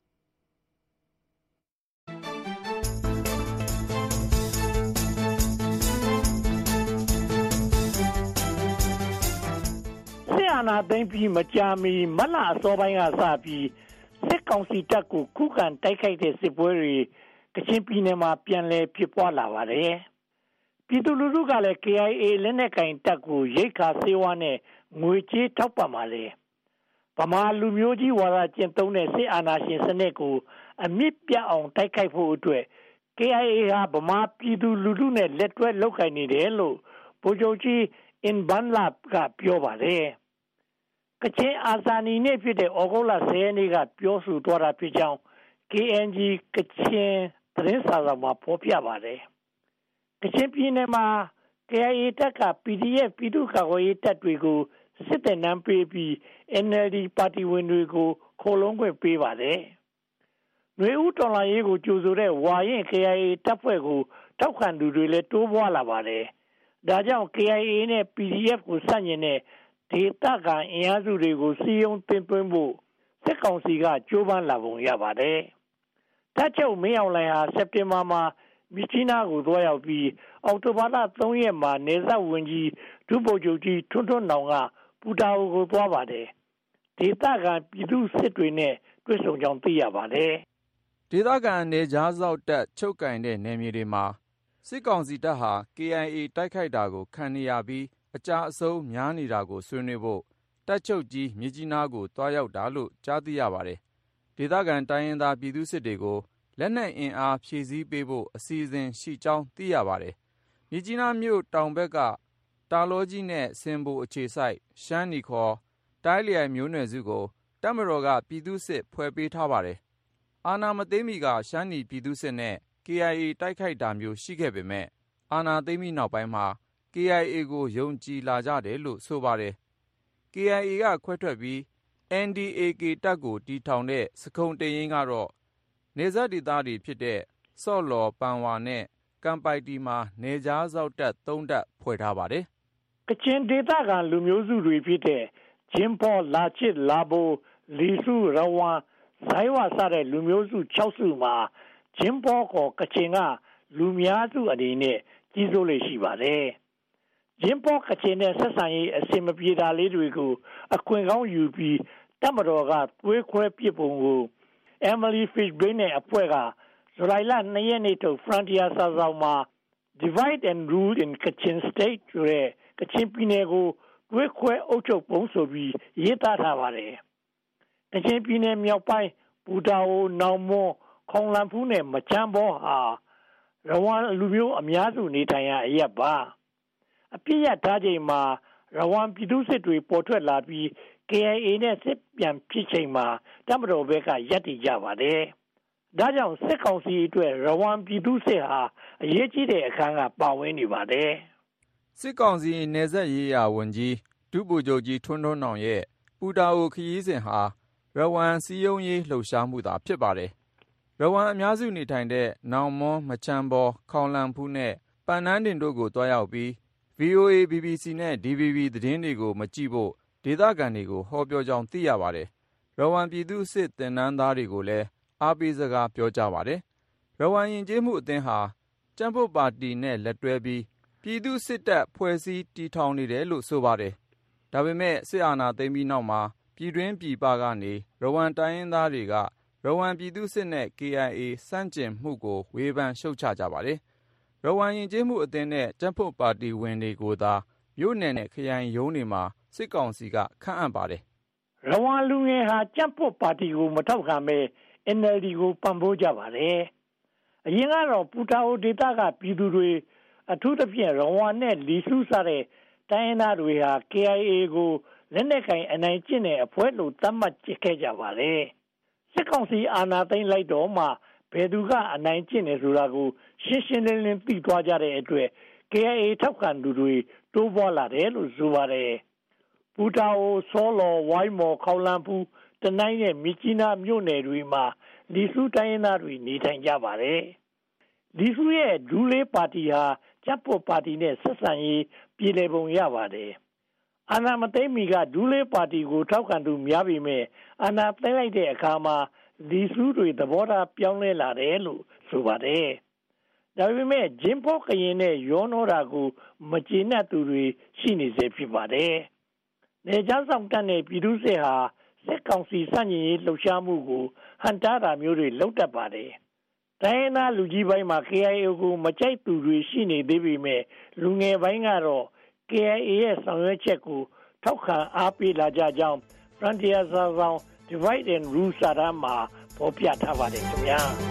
စစ်အာဏာသိမ်းပြီးမကြာမီမတ်လအစောပိုင်းကစပြီးစစ်ကောင်စီတပ်ကိုခုခံတိုက်ခိုက်တဲ့စစ်ပွဲတွေကချင်ပြည်နယ်မှာပြန်လည်ဖြစ်ပွားလာပါတယ်။ပြည်သူလူထုကလည်း KIA လက်နက်ကင်တပ်ကိုရိတ်ခါစေဝါနဲ့ငွေကြေးထောက်ပံ့ပါလေ။ဗမာလူမျိုးကြီးဝါဒကျင့်သုံးတဲ့စစ်အာဏာရှင်စနစ်ကိုအမြင့်ပြတ်အောင်တိုက်ခိုက်ဖို့အတွက် KIA ဟာဗမာပြည်သူလူထုနဲ့လက်တွဲလုပ်ကိုင်နေတယ်လို့ဗိုလ်ချုပ်ကြီးအင်ဘန်လာကပြောပါတယ်။ကချင်အာဇာနည်နေ့ဖြစ်တဲ့ဩဂုတ်လ10ရက်နေ့ကပြောဆိုသွားတာဖြစ်ကြောင်း KNG ကချင်သတင်းစာမှာဖော်ပြပါတယ်။ကချင်ပြည်နယ်မှာ KIA တပ်က PDF ပြည်သူ့ကာကွယ်ရေးတပ်တွေကိုစစ်တပ်နံပေးပြီး NLD ပါတီဝင်တွေကိုခိုလုံးခွင့်ပေးပါတယ်။နှွေဦးတော်လှန်ရေးကိုကြိုဆိုတဲ့ဝါရင် KIA တပ်ဖွဲ့ကိုထောက်ခံသူတွေလည်းတိုးပွားလာပါတယ်။ဒါကြောင့် KIA နဲ့ PDF ကိုဆန့်ကျင်တဲ့ဒေသခံအင်အားစုတွေကိုစီယုံတင်သွင်းဖို့စစ်ကောင်စီကကြိုးပမ်းလာပုံရပါတယ်။တပ်ချုပ်မင်းအောင်လှိုင်ဟာစက်တင်ဘာမှာမြစ်ကြီးနားကိုသွားရောက်ပြီးအောက်တိုဘာလ3ရက်မှာနေဆက်ဝင်ကြီးဒုဗိုလ်ချုပ်ကြီးထွန်းထွန်းနောင်ကပူတာအိုကိုသွားပါတယ်။ဒေသခံပြည်သူစစ်တွေနဲ့တွေ့ဆုံကြောင်းသိရပါတယ်။ဒေသခံနေကြားစောက်တပ်ချုပ်ကင်တဲ့နယ်မြေတွေမှာစစ်ကောင်စီတပ်ဟာ KIA တိုက်ခိုက်တာကိုခံနေရပြီးအကြအဆုံးများနေတာကိုဆွေးနွေးဖို့တပ်ချုပ်ကြီးမြစ်ကြီးနားကိုတွားရောက်တာလို့ကြားသိရပါတယ်။ဒေသခံတိုင်းရင်းသားပြည်သူစစ်တွေကိုလက်နက်အင်အားဖြည့်ဆည်းပေးဖို့အစီအစဉ်ရှိကြောင်းသိရပါတယ်။မြစ်ကြီးနားမြို့တောင်ဘက်ကတာလောကြီးနဲ့စင်ဘိုအခြေစိုက်ရှမ်းနီခေါ်တိုင်းလျံမျိုးနွယ်စုကိုတပ်မတော်ကပြည်သူစစ်ဖွဲ့ပေးထားပါတယ်။အာဏာမသိမ်းမီကရှမ်းနီပြည်သူစစ်နဲ့ KIA တိုက်ခိုက်တာမျိုးရှိခဲ့ပေမဲ့အာဏာသိမ်းပြီးနောက်ပိုင်းမှာKIA ကိုယုံကြည်လာကြတယ်လို့ဆိုပါတယ်။ KIA ကခွဲထွက်ပြီး NDAK တပ်ကိုတီထောင်တဲ့စခုံတရင်ကတော့နေဆက်ဒေသတွေဖြစ်တဲ့စော့လော်ပန်ဝါနဲ့ကမ်ပိုက်တီမှာနေကြားစောက်တပ်3တပ်ဖွဲ့ထားပါတယ်။ကချင်ဒေသခံလူမျိုးစုတွေဖြစ်တဲ့ဂျင်းဖော်လာချစ်လာဘိုလီစုရဝမ်ဇိုင်းဝါစတဲ့လူမျိုးစု6စုမှာဂျင်းဖော်ကကချင်ကလူများစုအနေနဲ့ကြီးစိုးလေရှိပါတယ်။ဂျင်းဖော်ကချင်နဲ့ဆက်ဆံရေးအစင်မပြေတာလေးတွေကိုအခွင့်ကောင်းယူပြီးတပ်မတော်ကသွေးခွဲပစ်ပုံကို Emily Fishbein နဲ့အဖွဲ့ကဇူလိုင်လ2ရက်နေ့ထုတ် Frontier စာစောင်မှာ Divide and Rule in Kachin State ဆိုတဲ့ကချင်ပြည်နယ်ကိုသွေးခွဲအုပ်ချုပ်ပုံဆိုပြီးရေးသားထားပါတယ်။ကချင်ပြည်နယ်မြောက်ပိုင်းပူတာအိုနောင်မွန်းခေါင်လန်ဖူးနဲ့မချမ်းဘောဟာရဝမ်လူမျိုးအများစုနေထိုင်ရာအရပ်ပါအပြစ်ရထားချိန်မှာရဝမ်ပြည်သူစစ်တွေပေါ်ထွက်လာပြီး KIA နဲ့စစ်ပြန်ဖြစ်ချိန်မှာတပ်မတော်ဘက်ကရပ်တည်ကြပါတယ်။ဒါကြောင့်စစ်ကောင်စီအတွက်ရဝမ်ပြည်သူစစ်ဟာအရေးကြီးတဲ့အခန်းကပါဝင်နေပါတယ်။စစ်ကောင်စီနယ်စပ်ရေးရာဝန်ကြီးဒုဗိုလ်ချုပ်ကြီးထွန်းထွန်းနောင်ရဲ့ပူတာအိုခရီးစဉ်ဟာရဝမ်စီယုံရေးလှုပ်ရှားမှုသာဖြစ်ပါတယ်။ရဝမ်အများစုနေထိုင်တဲ့နောင်မွန်းမချမ်းဘောခေါင်လန်ဖူးနဲ့ပန်နန်းတင်တို့ကိုတွားရောက်ပြီး VOA BBC နဲ့ DVB သတင်းတွေကိုမကြည့်ဖို့ဒေသခံတွေကိုဟောပြောကြောင်းသိရပါတယ်။ရဝမ်ပြည်သူစစ်သင်တန်းသားတွေကိုလည်းအားပေးစကားပြောကြပါတယ်။ရဝမ်ယဉ်ကျေးမှုအသင်းဟာကြံ့ဖွံ့ပါတီနဲ့လက်တွဲပြီးပြည်သူ့စစ်တပ်ဖွဲ့စည်းတည်ထောင်နေတယ်လို့ဆိုပါတယ်။ဒါပေမဲ့စစ်အာဏာသိမ်းပြီးနောက်မှာပြည်တွင်းပြည်ပကနေရဝမ်တိုင်းရင်းသားတွေကရဝမ်ပြည်သူ့စစ်နဲ့ KIA စန့်ကျင်မှုကိုဝေဖန်ရှုတ်ချကြပါတယ်။ရဝမ်ယဉ်ကျေးမှုအသင်းနဲ့ကြံ့ဖွံ့ပါတီဝင်တွေကိုသာမြို့နယ်နဲ့ခရိုင်ရုံးတွေမှာစစ်ကောင်စီကခန့်အပ်ပါတယ်။ရဝမ်လူငယ်ဟာကြံ့ဖွံ့ပါတီကိုမထောက်ခံပဲ NLD ကိုပံ့ပိုးကြပါတယ်။အရင်ကတော့ပူတာအိုဒေသကပြည်သူတွေအထူးသဖြင့်ရဝမ်နဲ့လီဆူးစားတဲ့တိုင်းရင်းသားတွေဟာ KIA ကိုလက်နက်ကင်အနိုင်ကျင့်တဲ့အဖွဲ့လို့သတ်မှတ်ခဲ့ကြပါတယ်။စစ်ကောင်စီအာဏာသိမ်းလိုက်တော့မှဘယ်သူကအနိုင်ကျင့်နေဆိုတာကိုရှင်းရှင်းလင်းလင်းသိသွားကြတဲ့အတွက် KIA ထောက်ခံသူတွေတိုးပွားလာတယ်လို့ဆိုပါတယ်။ပူတာအိုဆောလော်ဝိုင်းမော်ခေါလန်ဖူးတနိုင်းနဲ့မြစ်ကြီးနားမြို့နယ်တွေမှာလီဆူးတိုင်းရင်းသားတွေနေထိုင်ကြပါတယ်။လီဆူးရဲ့ဒူးလေးပါတီဟာကြံ့ဖွံ့ပါတီနဲ့ဆက်ဆံရေးပြည်လည်ပုံရပါတယ်။အာဏာမသိမ်းမီကဒူးလေးပါတီကိုထောက်ခံသူများပေမဲ့အာဏာသိမ်းလိုက်တဲ့အခါမှာလီဆူးတွေသဘောထားပြောင်းလဲလာတယ်လို့ဆိုပါတယ်။ဒါပေမဲ့ဂျင်းဖော့ကရင်နဲ့ရောနှောတာကိုမကျေနပ်သူတွေရှိနေစေဖြစ်ပါတယ်။နေကြားဆောင်တက်တဲ့ပြည်သူ့စစ်ဟာစစ်ကောင်စီစန့်ကျင်ရေးလှုပ်ရှားမှုကိုဟန်တားတာမျိုးတွေလုပ်တတ်ပါတယ်။တိုင်းရင်းသားလူကြီးပိုင်းမှာ KIA ကိုမကြိုက်သူတွေရှိနေသေးပေမဲ့လူငယ်ပိုင်းကတော့ KIA ရဲ့ဆောင်ရွက်ချက်ကိုထောက်ခံအားပေးလာကြကြောင်း Frontier စာစောင် Divide and Rule စာတမ်းမှာဖော်ပြထားပါတယ်ခင်ဗျာ။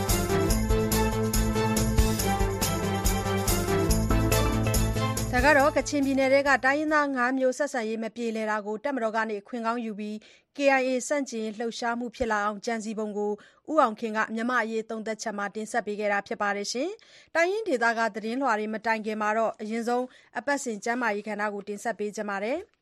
ဒါကတော့ကချင်ပြည်နယ်ကတိုင်းရင်းသား၅မျိုးဆက်ဆံရေးမပြေလည်တာကိုတပ်မတော်ကနေအခွင့်ကောင်းယူပြီး KIA စန့်ကျင်လှုပ်ရှားမှုဖြစ်လာအောင်ကြံစည်ပုံကိုဦးအောင်ခင်ကမြန်မာ့အရေးသုံးသပ်ချက်မှာတင်ဆက်ပေးခဲ့တာဖြစ်ပါတယ်။တိုင်းရင်းဒေသကသတင်းလွှာတွေမတိုင်ခင်မှာတော့အရင်ဆုံးအပတ်စဉ်ကျန်းမာရေးကဏ္ဍကိုတင်ဆက်ပေးကြပါမယ်။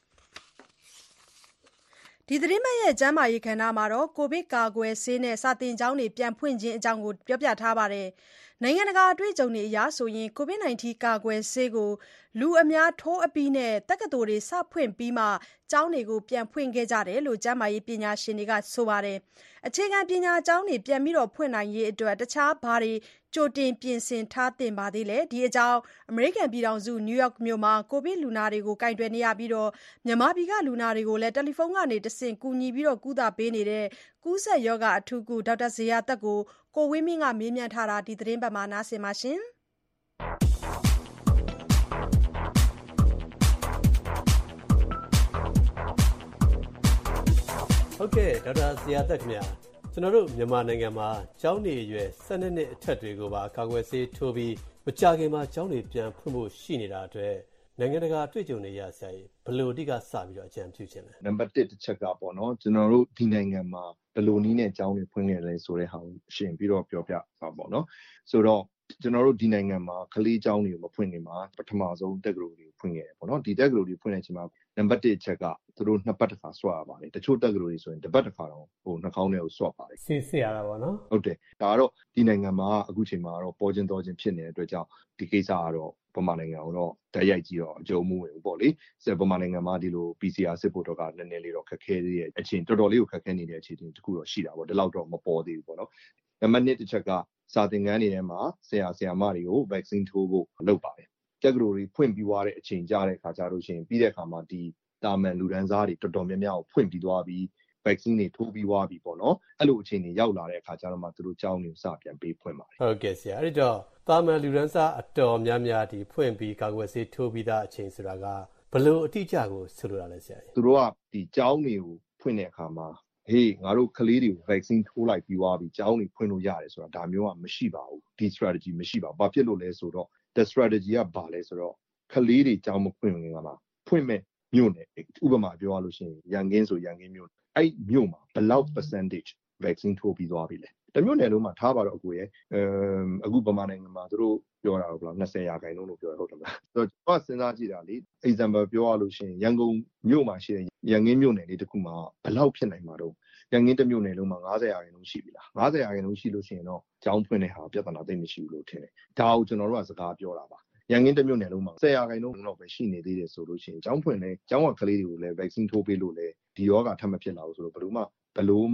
ဒီသတင်းပတ်ရဲ့ကျန်းမာရေးကဏ္ဍမှာတော့ကိုဗစ်ကာကွယ်ဆေးနဲ့စာသင်ကျောင်းတွေပြန်ဖွင့်ခြင်းအကြောင်းကိုပြောပြထားပါတယ်။နိုင်ငံတကာအတွေ့အကြုံတွေအရဆိုရင်ကိုဗစ် -19 ကာကွယ်ဆေးကိုလူအများထိုးအပြီးနဲ့တက္ကသိုလ်တွေစဖွင့်ပြီးမှကျောင်းတွေကိုပြန်ဖွင့်ခဲ့ကြတယ်လို့ကျန်းမာရေးပညာရှင်တွေကဆိုပါတယ်။အခြေခံပညာကျောင်းတွေပြန်ပြီးဖွင့်နိုင်ရေးအတွက်တခြားဘာတွေကြိုတင်ပြင်ဆင်ထားသင့်ပါသေးလဲ။ဒီအကြောင်းအမေရိကန်ပြည်ထောင်စုနယူးယောက်မြို့မှာကိုဗစ်လူနာတွေကိုကိုင်တွယ်နေရပြီးမြန်မာပြည်ကလူနာတွေကိုလည်းတယ်လီဖုန်းကနေတဆင့်ကူညီပြီးကုသပေးနေတဲ့ကူးစက်ရောဂါအထူးကုဒေါက်တာဇေယျာသက်ကိုကိုဝင်းမင်းကမေးမြန်းထားတာဒီသတင်းပတ်မှာနားဆင်ပါရှင်။ဟုတ်ကဲ့ဒေါက်တာဇေယျာသက်ခင်ဗျာကျွန်တော်တို့မြန်မာနိုင်ငံမှာကျောင်းနေရွယ်12နှစ်အထက်တွေကိုပါကာကွယ်ဆေးထိုးပြီးမကြခင်မှာကျောင်းတွေပြန်ဖွင့်ဖို့ရှိနေတာအတွက်နိုင်ငံတကာအတွေ့အကြုံတွေရဆရာကြီးဘယ်လိုအဓိကစပြီးတော့အကြံပြုခြင်းလဲနံပါတ်1တစ်ချက်ကပေါ့နော်ကျွန်တော်တို့ဒီနိုင်ငံမှာဘယ်လိုနည်းနဲ့ကျောင်းတွေဖွင့်ခဲ့လဲဆိုတဲ့ဟာကိုရှင်ပြီးတော့ပြောပြပါပေါ့နော်ဆိုတော့ကျွန်တော်တို့ဒီနိုင်ငံမှာကလေးကျောင်းတွေကိုမဖွင့်ခင်မှာပထမဆုံးတက္ကသိုလ်တွေဖွင့်ခဲ့တယ်ပေါ့နော်ဒီတက္ကသိုလ်တွေဖွင့်တဲ့အချိန်မှာနံပါတ်1ချက်ကသူတို့2ပတ်တစ်ခါဆွတ်ရပါတယ်တချို့တက္ကသိုလ်တွေဆိုရင်တစ်ပတ်တစ်ခါတော့နှာခေါင်းထဲကိုဆွတ်ပါတယ်စစ်ရတာပေါ့နော်ဟုတ်တယ်ဒါကတော့ဒီနိုင်ငံမှာအခုချိန်မှာတော့ပေါ်ချင်းတော်ချင်းဖြစ်နေတဲ့အတွက်ကြောင့်ဒီကိစ္စကတော့ဗမာနိုင်ငံကိုတော့တိုက်ရိုက်ကြည့်တော့အကျုံးမှုဝင်ဘူးပေါ့လေဗမာနိုင်ငံမှာဒီလို PCR စစ်ဖို့တော့ကနည်းနည်းလေးတော့ခက်ခဲသေးတဲ့အချိန်တော်တော်လေးကိုခက်ခဲနေတဲ့အခြေအနေတခုတော့ရှိတာပေါ့ဒီလောက်တော့မပေါ်သေးဘူးပေါ့နော်နံပါတ်2တစ်ချက်ကစာသင်ခန်းတွေထဲမှာဆရာမတွေကို vaccine ထိုးဖို့လုပ်ပါတယ်တက္ကသိုလ်တွေဖွင့်ပြီးသွားတဲ့အချိန်ကြာတဲ့ခါကျလို့ရှိရင်ပြီးတဲ့အခါမှာဒီတာမန်လူတန်းစားတွေတော်တော်များများကိုဖွင့်ပြီးသွားပြီး vaccine တွေထိုးပြီးသွားပြီပေါ့နော်အဲ့လိုအခြေအနေရောက်လာတဲ့အခါကျတော့မှသူတို့ကျောင်းတွေကိုစပြန်ပေးဖွင့်ပါတယ်ဟုတ်ကဲ့ဆရာအဲ့တော့တာမန်လူတန်းစားအတော်များများဒီဖွင့်ပြီးကာကွယ်ဆေးထိုးပြီးသားအချိန်ဆိုတာကဘယ်လိုအတိအကျကိုဆိုလိုတာလဲဆရာသူတို့ကဒီကျောင်းတွေကိုဖွင့်တဲ့အခါမှာဟေးငါတို့ကလေးတွေကို vaccine ထိုးလိုက်ပြီးသွားပြီကျောင်းတွေဖွင့်လို့ရတယ်ဆိုတာဒါမျိုးကမရှိပါဘူးဒီ strategy မရှိပါဘူးဘာဖြစ်လို့လဲဆိုတော့ the strategy ကဘာလဲဆိုတော့ကလေးတွေကျောင်းမဖွင့်ခင်ကမှဖွင့်မဲ့မြို့နယ်ဥပမာပြောရလို့ရှိရင်ရန်ကင်းဆိုရန်ကင်းမြို့အဲ့မြို့မှာဘယ်လောက် percentage vaccine ထိုးပြီးသွားပြီလဲတမျိုးနယ်လုံးမှာထားပါတော့အခုဗမာနိုင်ငံမှာသူတို့ပြောတာဟုတ်လား20%လို့ပြောရဟုတ်တယ်မလားဆိုတော့ကျွန်တော်စဉ်းစားကြည့်တာလေ example ပြောရလို့ရှိရင်ရန်ကုန်မြို့မှာရှိတဲ့ရန်ကင်းမြို့နယ်လေးတစ်ခုမှာဘယ်လောက်ဖြစ်နိုင်မှာတော့ရန်ကင်းတစ်မြို့နယ်လုံးမှာ90%ရှိပြီလား90%ရှိလို့ရှိရင်တော့ကျောင်းဖွင့်တဲ့ဟာပြဿနာသိမ့်မရှိဘူးလို့ထင်တယ်ဒါကိုကျွန်တော်တို့ကစကားပြောတာပါရန်ကင်းတစ်မြို့နယ်လုံးမှာ10%တော့ပဲရှိနေသေးတယ်ဆိုလို့ရှိရင်ကျောင်းဖွင့်လဲကျောင်းကကလေးတွေကိုလည်း vaccine ထိုးပေးလို့လဲဒီရောဂါထပ်မဖြစ်လာဘူးဆိုတော့ဘယ်လိုမှ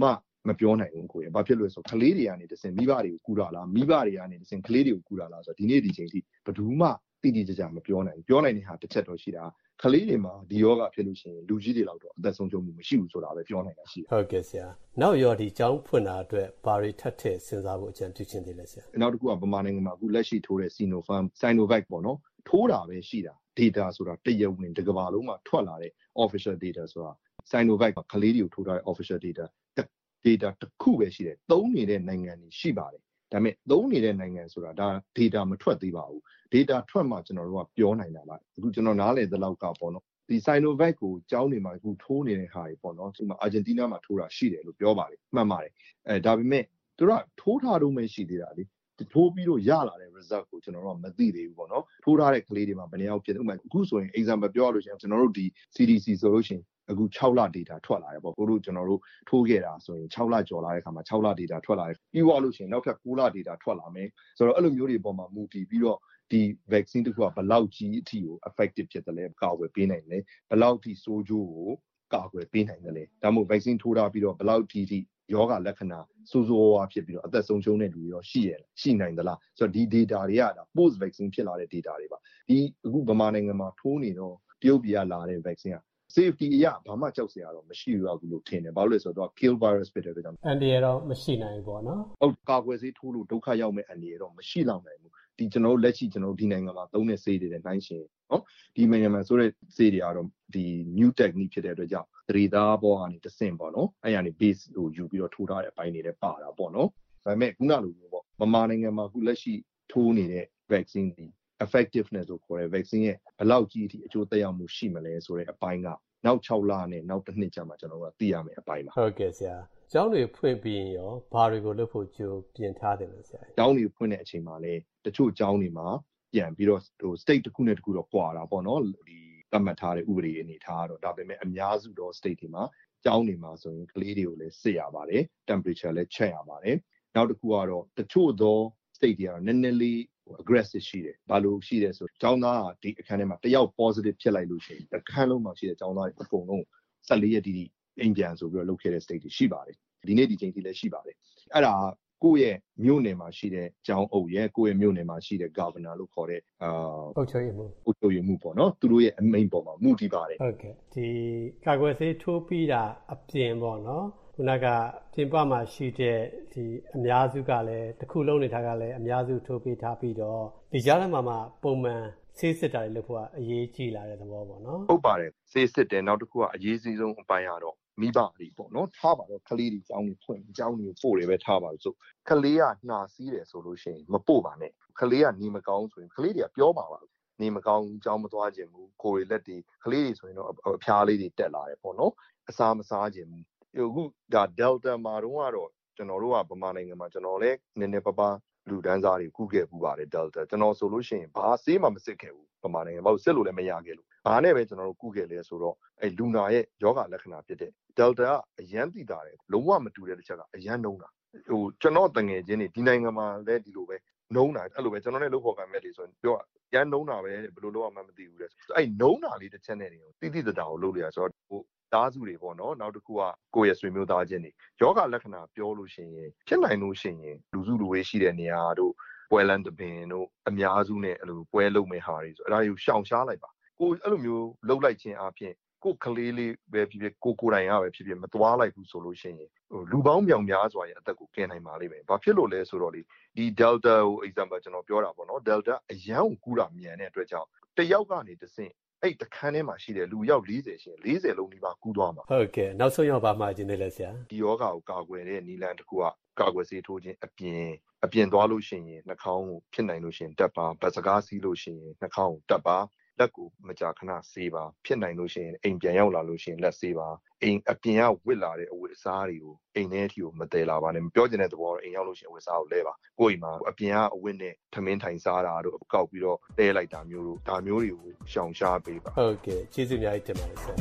မပြောနိုင်ဘူးကိုရဘာဖြစ်လို့လဲဆိုကလေးတွေကနေတစင်မိဘတွေကိုကူတာလားမိဘတွေကနေတစင်ကလေးတွေကိုကူတာလားဆိုတော့ဒီနေ့ဒီချိန်ထိဘယ်သူမှတိတိကျကျမပြောနိုင်ဘူးပြောနိုင်တဲ့ဟာတစ်ချက်တော့ရှိတာကလေးတွေမှာဒီယောဂဖြစ်လို့ရှိရင်လူကြီးတွေလောက်တော့အသက်ဆုံးရှုံးမှုမရှိဘူးဆိုတာပဲပြောနိုင်တာရှိတယ်ဟုတ်ကဲ့ဆရာနောက်ရောဒီကျောင်းဖွင့်တာအတွက်ဘာတွေထပ်ထည့်စဉ်းစားဖို့အကြံပြုချင်သေးလဲဆရာနောက်တစ်ခုကဗမာနိုင်ငံမှာအခုလက်ရှိထိုးတဲ့ Sinovac ပေါ့နော်ထိုးတာပဲရှိတာ data ဆိုတာတရဝင်တစ်ကမ္ဘာလုံးမှာထွက်လာတဲ့ official data ဆိုတာ Sinovac ကကလေးတွေကိုထိုးထားတဲ့ official data တစ်ခုပဲရှိတယ်သုံးနေတဲ့နိုင်ငံတွေရှိပါတယ်ဒါပေမဲ့သုံးနေတဲ့နိုင်ငံဆိုတာဒါ data မထွက်သေးပါဘူး data ထွက်မှကျွန်တော်တို့ကပြောနိုင်တာလားအခုကျွန်တော်နားလည်သလောက်ကပေါ့နော်ဒီ Sinovac ကိုကျောင်းတွေမှာအခုထိုးနေတဲ့ဟာတွေပေါ့နော်ဒီမှာ Argentina မှာထိုးတာရှိတယ်လို့ပြောပါတယ်မှန်ပါတယ်ဒါပေမဲ့သူတို့ကထိုးထားတော့မှရှိသေးတာလေထိုးပြီးတော့ရလာတဲ့ result ကိုကျွန်တော်တို့ကမသိသေးဘူးပေါ့နော်ထိုးထားတဲ့ကလေးတွေမှာဘယ်နှယောက်ဖြစ်ဥပမာအခုဆိုရင် example ပြောရလို့ရှိရင်ကျွန်တော်တို့ဒီ CDC ဆိုလို့ရှိရင်အခု6လ data ထွက်လာတယ်ပေါ့ကိုတို့ကျွန်တော်တို့ထိုးခဲ့တာဆိုရင်6လကျော်လာတဲ့ခါမှာ6လ data ထွက်လာတယ်ပြီးသွားလို့ရှိရင်နောက်ထပ်9လ data ထွက်လာမယ်ဆိုတော့အဲ့လိုမျိုးတွေပေါ်မှာမူတည်ပြီးတော့ဒီ vaccine တစ်ခုကဘယ်လောက်ကြီးအထိကို effective ဖြစ်တယ်လဲကာကွယ်ပေးနိုင်တယ်ဘယ်လောက်ထိဆိုးကျိုးကိုကာကွယ်ပေးနိုင်တယ်လဲဒါမှမဟုတ် vaccine ထိုးထားပြီးတော့ဘယ်လောက်ထိယောဂလက္ခဏာစိုးစိုးဝါးဖြစ်ပြီးတော့အသက်ဆုံးရှုံးတဲ့လူတွေရောရှိနိုင်သလားဆိုတော့ဒီ data တွေကဒါ post vaccine ဖြစ်လာတဲ့ data တွေပါဒီအခုဗမာနိုင်ငံမှာထိုးနေတော့တရုတ်ပြည်ကလာတဲ့ vaccine က safety အရဘာမှကြောက်စရာတော့မရှိဘူးလို့ထင်တယ်ဘာလို့လဲဆိုတော့ kill virus ဖြစ်တဲ့အတွက်ကြောင့်အန်ဒီရတော့မရှိနိုင်ဘူးပေါ့နော်ဟုတ်ကာကွယ်ဆေးထိုးလို့ဒုက္ခရောက်မဲ့အန်ဒီရတော့မရှိလောက်နိုင်ဘူးဒီကျွန်တော်တို့လက်ရှိကျွန်တော်တို့ဒီနိုင်ငံမှာသုံးတဲ့ဆေးတွေနဲ့နှိုင်းယှဉ်နော်ဒီနိုင်ငံမှာဆိုတဲ့ဆေးတွေကတော့ဒီ new technique ဖြစ်တဲ့အတွက်ကြောင့်သတိသားပေါ်ကနေတဆင့်ပေါ့နော်အဲ့ရနေ base ကိုယူပြီးတော့ထိုးထားတဲ့အပိုင်းတွေလည်းပါတာပေါ့နော်ဒါပေမဲ့ခုနလိုမျိုးပေါ့ဗမာနိုင်ငံမှာခုလက်ရှိထိုးနေတဲ့ vaccine ဒီ effectiveness ကိုခေါ်တဲ့ vaccine ရဲ့ဘယ်လောက်ကြီးအထိအကျိုးသက်ရောက်မှုရှိမလဲဆိုတဲ့အပိုင်းကနောက်6လနဲ့နောက်တစ်နှစ်ကြာမှကျွန်တော်တို့သိရမယ်အပိုင်းပါဟုတ်ကဲ့ဆရာကျောင်းတွေဖွင့်ပြီးရောဘာတွေကိုလုပ်ဖို့ကြိုပြင်ထားတယ်လို့ဆရာကျောင်းတွေဖွင့်တဲ့အချိန်မှာလည်းတချို့ကျောင်းတွေမှာပြန်ပြီးတော့state တစ်ခုနဲ့တစ်ခုတော့ကွာတာပေါ့နော်ဒီသတ်မှတ်ထားတဲ့ဥပဒေအနေထားတော့ဒါပေမဲ့အများစုတော့ state တွေမှာကျောင်းတွေမှာဆိုရင်ကလေးတွေကိုလည်းစစ်ရပါတယ် temperature လည်း check ရပါတယ်နောက်တစ်ခုကတော့တချို့သော state တွေကတော့နည်းနည်းလေးaggressive ရှိတယ်ဘာလို့ရှိတယ်ဆိုကျောင်းသားကဒီအခန်းထဲမှာတယောက် positive ဖြစ်လိုက်လို့ရှိရင်အခန်းလုံးမှာရှိတဲ့ကျောင်းသားတွေအကုန်လုံး14ရက်တိတိအိမ်ပြန်ဆိုပြီးတော့လုပ်ခဲ့တဲ့ state တွေရှိပါတယ်ဒီနေ့ဒီချိန်ထိလည်းရှိပါတယ်အဲ့ဒါကိုယ့်ရဲ့မြို့နယ်မှာရှိတဲ့ကျောင်းအုပ်ရဲ့ကိုယ့်ရဲ့မြို့နယ်မှာရှိတဲ့ governor လို့ခေါ်တဲ့အုပ်ချုပ်ရေးမှုပေါ့နော်သူတို့ရဲ့အမိန့်ပေါ်မှာမူတည်ပါတယ်ဟုတ်ကဲ့ဒီကာကွယ်ဆေးထိုးပြီးတာအပြင်ပေါ့နော်ခုနကပြင်ပမှာရှိတဲ့ဒီအများစုကလည်းတစ်ခုလုံးနေတာကလည်းအများစုထိုးပေးထားပြီးတော့ဒီကြားထဲမှာပုံမှန်ဆေးစစ်တာတွေလုပ်ဖို့ကအရေးကြီးလာတဲ့သဘောပေါ့နော်ဟုတ်ပါတယ်ဆေးစစ်တယ်နောက်တစ်ခုကအရေးကြီးဆုံးအပိုင်းကတော့မိဘတွေပေါ့နော်ထားပါတော့ကလေးတွေကျောင်းတွေဖွင့်ကျောင်းတွေကိုပို့တယ်ပဲထားပါလို့ဆိုကလေးကနှာစီးတယ်ဆိုလို့ရှိရင်မပို့ပါနဲ့ကလေးကနေမကောင်းဆိုရင်ကလေးတွေကပြောပါနေမကောင်းကျောင်းမသွားခြင်းဘူးကိုယ်တွေလက်တွေကလေးတွေဆိုရင်တော့အဖျားလေးတွေတက်လာတယ်ပေါ့နော်အစာမစားခြင်းဘူးအခုဒါ Delta မှာတော့ကျွန်တော်တို့ကဗမာနိုင်ငံမှာကျွန်တော်လည်းနည်းနည်းပါးပါးလူဒန်းစားတွေကူးခဲ့ပူပါတယ် Delta ကျွန်တော်ဆိုလို့ရှိရင်ဘာဆေးမှမစစ်ခဲ့ဘူးဗမာနိုင်ငံဘာလို့စစ်လို့လည်းမရခဲ့လို့ဘာနဲ့ပဲကျွန်တော်တို့ကူးခဲ့လဲဆိုတော့အဲလူနာရဲ့ယောဂလက္ခဏာဖြစ်တဲ့ Delta ကအရန်သိတာတယ်လုံးဝမတူတဲ့တစ်ချက်ကအရန်နှုံးတာကျွန်တော်တငယ်ချင်းတွေဒီနိုင်ငံမှာလည်းဒီလိုပဲနှုံးတာအဲ့လိုပဲကျွန်တော်နဲ့လုပ်ဖို့ကမဲ့တွေဆိုရင်ပြောရန်နှုံးတာပဲဘယ်လိုလုပ်မှမသိဘူးလေအဲ့နှုံးတာလေးတစ်ချက်နဲ့နေတိတိတတာကိုလုပ်လို့ရဆိုတော့သားစုတွေပေါ့နော်နောက်တစ်ခုကကိုယ့်ရဲ့ဆွေမျိုးသားချင်းတွေယောဂလက္ခဏာပြောလို့ရှိရင်ဖြစ်နိုင်လို့ရှိရင်လူစုလူဝေးရှိတဲ့နေရာတို့ပွဲလန်းတပင်တို့အများစုနဲ့အဲ့လိုပွဲလုပ်မဲ့ဟာတွေဆိုအဲ့ဒါကိုရှောင်ရှားလိုက်ပါကိုအဲ့လိုမျိုးလှုပ်လိုက်ခြင်းအပြင်ကိုကလေးလေးပဲဖြစ်ဖြစ်ကိုတိုင်ရပဲဖြစ်ဖြစ်မသွားလိုက်ဘူးဆိုလို့ရှိရင်လူပေါင်းမြောင်များစွာရဲ့အသက်ကိုကယ်နိုင်ပါလိမ့်မယ်။ဘာဖြစ်လို့လဲဆိုတော့ဒီ Delta ကို example ကျွန်တော်ပြောတာပေါ့နော် Delta အရန်ကိုကူးတာမြန်တဲ့အတွက်ကြောင့်တယောက်ကနေတစ်ဆင့်အဲ့တခန်းထဲမှာရှိတဲ့လူရောက်40ရှိရင်40လုံးဒီပါကူးသွားမှာဟုတ်ကဲ့နောက်ဆုံးရောက်ပါမှခြင်းနဲ့လဲဆရာဒီယောဂါကိုကာကွယ်တဲ့နီလန်တစ်ခုကကာကွယ်ဆေးထိုးခြင်းအပြင်သွားလို့ရှိရင်နှာခေါင်းကိုဖြစ်နိုင်လို့ရှိရင်တက်ပါဗတ်စကားစီးလို့ရှိရင်နှာခေါင်းကိုတက်ပါလက်ကိုမကြာခဏဆေးပါဖြစ်နိုင်လို့ရှိရင်အိမ်ပြန်ရောက်လာလို့ရှိရင်လက်ဆေးပါအိမ်အပြင်ကဝစ်လာတဲ့အဝတ်အစားတွေကိုအိမ်ထဲအထိကိုမတည်လာပါနဲ့ပြောချင်တဲ့သဘောတော့အိမ်ရောက်လို့ရှိရင်အဝတ်အစားကိုလဲပါကိုယ့်အိမ်မှာအပြင်ကအဝတ်နဲ့ထမင်းထိုင်စားတာတို့ကောက်ပြီးတော့တဲလိုက်တာမျိုးတို့ဒါမျိုးတွေကိုရှောင်ရှားပေးပါဟုတ်ကဲ့ကျေးဇူးအများကြီးတင်ပါတယ်ဆရာ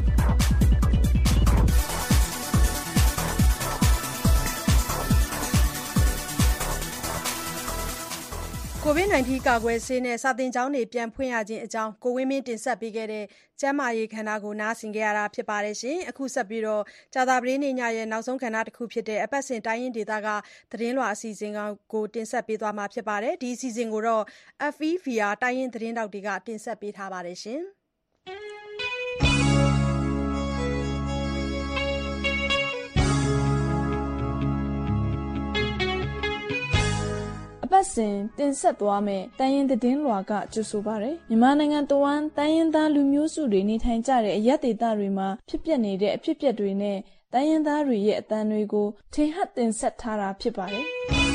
ကို COVID-19 ကာကွယ်ဆေးနဲ့စာသင်ကျောင်းတွေပြန်ဖွင့်ရခြင်းအကြောင်းကိုဝင်းမင်းတင်ဆက်ပေးခဲ့တဲ့ကျန်းမာရေးခန္ဓာကိုနားဆင်ကြရတာဖြစ်ပါတယ်ရှင်။အခုဆက်ပြီးကြာသပတေးနေ့ညရဲ့နောက်ဆုံးခန္ဓာတစ်ခုဖြစ်တဲ့အပတ်စဉ်တိုင်းရင်းဒေသကသတင်းလွှာအစီအစဉ်ကိုတင်ဆက်ပေးသွားမှာဖြစ်ပါတယ်။ဒီအစီအစဉ်ကိုတော့ FEVR တိုင်းရင်းသတင်းတောက်တွေကတင်ဆက်ပေးထားပါတယ်ရှင်။ပတ်စဉ်တင်ဆက်သွားမယ်တိုင်းရင်းသတင်းလွှာကကြိုဆိုပါရယ်မြန်မာနိုင်ငံတဝန်းတိုင်းရင်းသားလူမျိုးစုတွေနေထိုင်ကြတဲ့အရပ်ဒေသတွေမှာဖြစ်ပျက်နေတဲ့အဖြစ်အပျက်တွေနဲ့တိုင်းရင်းသားတွေရဲ့အသံတွေကိုထင်ဟပ်တင်ဆက်ထားတာဖြစ်ပါတယ်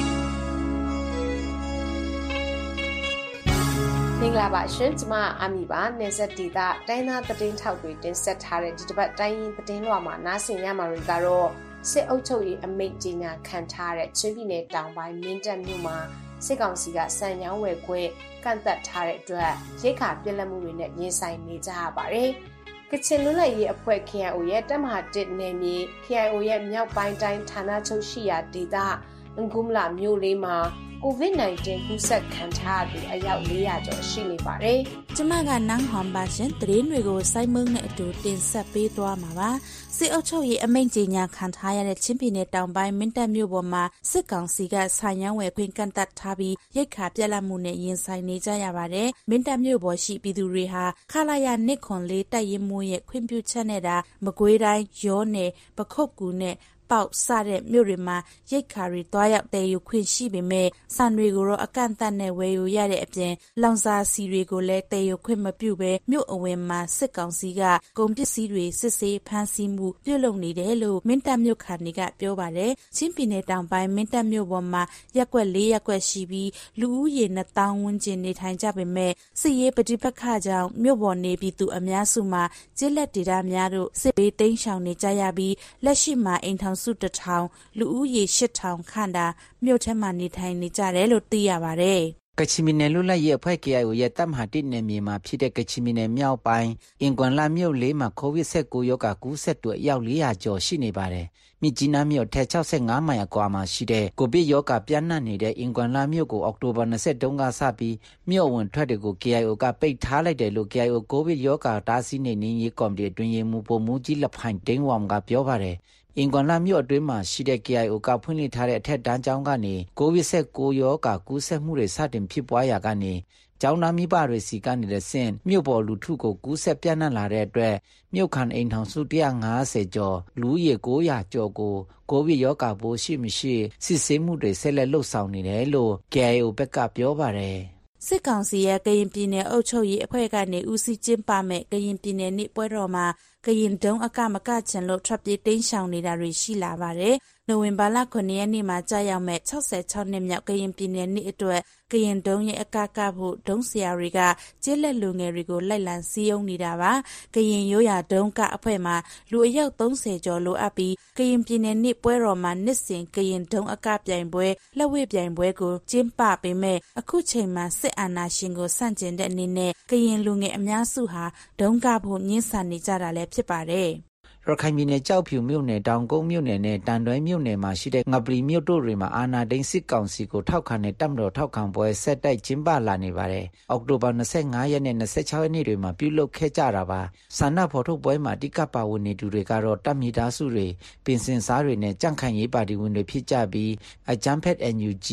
မင်္ဂလာပါရှင်ကျမအာမီပါနေဆက်ဒေတာတိုင်းသားသတင်းထောက်တွေတင်ဆက်ထားတဲ့ဒီတစ်ပတ်တိုင်းရင်းသတင်းလွှာမှာနားဆင်ရမှာတွေကတော့စစ်အုပ်ချုပ်ရေးအမိန့်ကြီးညာခံထားတဲ့ချင်းပြည်နယ်တောင်ပိုင်းမင်းတပ်မြို့မှာစစ်ကောင်စီကစံညောင်းဝယ်ခွင့်ကန့်သက်ထားတဲ့အတွက်ရိတ်ခါပြက်လက်မှုတွေနဲ့ရင်ဆိုင်နေကြရပါတယ်။ကချင်လွတ်လပ်ရေးအဖွဲ့ KIO ရဲ့တပ်မဟာ1နယ်မြေ KIO ရဲ့မြောက်ပိုင်းတိုင်းဌာနချုပ်ရှိရာဒေသငကုမလမြို့လေးမှာCOVID-19 ကူးစက်ခံထားသူအယောက်400ကျော်ရှိနေပါတယ်။ကျမကနန်းဟွန်ပါရှင်သတင်းတွေကိုစိုင်းမုံနဲ့အတူတင်ဆက်ပေးသွားမှာပါ။စစ်အုပ်ချုပ်ရေးအမိန့်ကြေညာခံထားရတဲ့ချင်းပြည်နယ်တောင်ပိုင်းမင်းတပ်မြို့ပေါ်မှာစစ်ကောင်စီကဆိုင်ရောင်းဝယ်ခွင့်ကန့်သတ်ထားပြီးရိတ်ခါပြက်လက်မှုနဲ့ရင်ဆိုင်နေကြရပါတယ်။မင်းတပ်မြို့ပေါ်ရှိပြည်သူတွေဟာခလာရ104တပ်ရင်းမှုရဲ့ခွင့်ပြုချက်နဲ့တာမကွေးတိုင်းရောနယ်ပခုတ်ကူနဲ့ပေါက်စတဲ့မြို့တွေမှာရိတ်ခါတွေတွားရောက်တည်ယူခွင့်ရှိပေမဲ့စံတွေကိုတော့အကန့်အသတ်နဲ့ဝယ်ယူရတဲ့အပြင်လောင်စာစီတွေကိုလည်းတည်ယူခွင့်မပြုဘဲမြို့အဝင်မှာစစ်ကောင်စီကကုန်ပစ္စည်းတွေစစ်ဆေးဖမ်းဆီးမှုပြုလုပ်နေတယ်လို့မင်းတပ်မြို့ခံတွေကပြောပါတယ်ချင်းပြည်နယ်တောင်ပိုင်းမင်းတပ်မြို့ပေါ်မှာရက်ွက်4ရက်ွက်ရှိပြီးလူဦးရေ2000ဝန်းကျင်နေထိုင်ကြပေမဲ့စစ်ရေးပဋိပက္ခကြောင့်မြို့ပေါ်နေပြည်သူအများစုမှာကျေးလက်ဒေသများတို့စစ်ဘေးတိမ်းရှောင်နေကြရပြီးလက်ရှိမှာအိမ်ထောင်စု1000လူဦးရေ8000ခန့်တာမြို့ထဲမှာနေထိုင်နေကြတယ်လို့သိရပါတယ်ကချင်ပြည်နယ်လွတ်လပ်ရေးအဖွဲ့ KIO ရဲ့တပ်မဟာ1နယ်မြေမှာဖြစ်တဲ့ကချင်ပြည်နယ်မြောက်ပိုင်းအင်ကွမ်လာမြို့လေးမှာ COVID-19 ရောဂါကူးစက်သူအယောက်400ကျော်ရှိနေပါတယ်။မြစ်ကြီးနားမြို့ထက်65မိုင်အကွာမှာရှိတဲ့ကိုဗစ်ရောဂါပြန့်နှံ့နေတဲ့အင်ကွမ်လာမြို့ကိုအောက်တိုဘာ23ကစပြီးမြို့ဝင်ထွက်တွေကို KIO ကပိတ်ထားလိုက်တယ်လို့ KIO ကိုဗစ်ရောဂါတားဆီးနေနည်းရေးကော်မတီအတွင်းရေးမှူးဗိုလ်မှူးကြီးလက်ဖိုင်တိန်ဝမ်ကပြောပါတယ်အင်ကွန်လာမြို့အတွင်းမှာရှိတဲ့ KIO ကဖွင့်လှစ်ထားတဲ့အထက်တန်းကျောင်းကနေကိုဗစ်-19 ရောဂါကူးစက်မှုတွေစတင်ဖြစ်ပွားရာကနေကျောင်းသားမိဘတွေစီကနေတဲ့ဆင့်မြို့ပေါ်လူထုကိုကူးစက်ပြန့်နှံ့လာတဲ့အတွက်မြို့ခံအိမ်ထောင်စု150ကျော်လူဦးရေ900ကျော်ကိုကိုဗစ်ရောဂါပိုးရှိမရှိစစ်ဆေးမှုတွေဆက်လက်လုပ်ဆောင်နေတယ်လို့ KIO ဘက်ကပြောပါတယ်စစ်ကောင်စီရဲ့ကရင်ပြည်နယ်အုပ်ချုပ်ရေးအဖွဲ့ကနေဦးစီးကျင်းပမဲ့ကရင်ပြည်နယ်နေ့ပွဲတော်မှာကရင်ဒုံအကမကချင်လို့ထွက်ပြေးတိမ်းရှောင်နေတာတွေရှိလာပါတယ်။နိုဝင်ဘာလ9ရက်နေ့မှာကြာရောက်မဲ့66နှစ်မြောက်ကရင်ပြည်နယ်နေ့အတွက်ကရင်ဒုံရဲ့အကဖို့ဒုံဆရာတွေကကျေးလက်လူငယ်တွေကိုလိုက်လံစည်းရုံးနေတာပါ။ကရင်ရိုးရာဒုံကအဖွဲ့မှာလူအယောက်30ကျော်လိုအပ်ပြီးကရင်ပြည်နယ်နေ့ပွဲတော်မှာနှစ်စဉ်ကရင်ဒုံအကပြိုင်ပွဲလက်ဝှေ့ပြိုင်ပွဲကိုကျင်းပပေးမဲ့အခုချိန်မှာစစ်အာဏာရှင်ကိုဆန့်ကျင်တဲ့အနေနဲ့ကရင်လူငယ်အများစုဟာဒုံကဖို့ညှင်းဆန်နေကြတာလည်းဖြစ်ပါတယ်ရခိုင်ပြည်နယ်ကြောက်ဖြူမြို့နယ်တောင်ကုန်းမြို့နယ်နဲ့တန်တွဲမြို့နယ်မှာရှိတဲ့ငပလီမြို့တို့တွေမှာအာဏာသိမ်းစစ်ကောင်စီကိုထောက်ခံတဲ့တပ်မတော်ထောက်ခံပွဲဆက်တိုက်ကျင်းပလာနေပါတယ်။အောက်တိုဘာ25ရက်နဲ့26ရက်နေ့တွေမှာပြုလုပ်ခဲ့ကြတာပါ။ဆန္ဒဖော်ထုတ်ပွဲမှာတိကပါဝင်နေသူတွေကတော့တပ်မိသားစုတွေပင်စင်စားတွေနဲ့ကြန့်ခိုင်ရေးပါတီဝင်တွေဖြစ်ကြပြီးအကြမ်းဖက် NUG,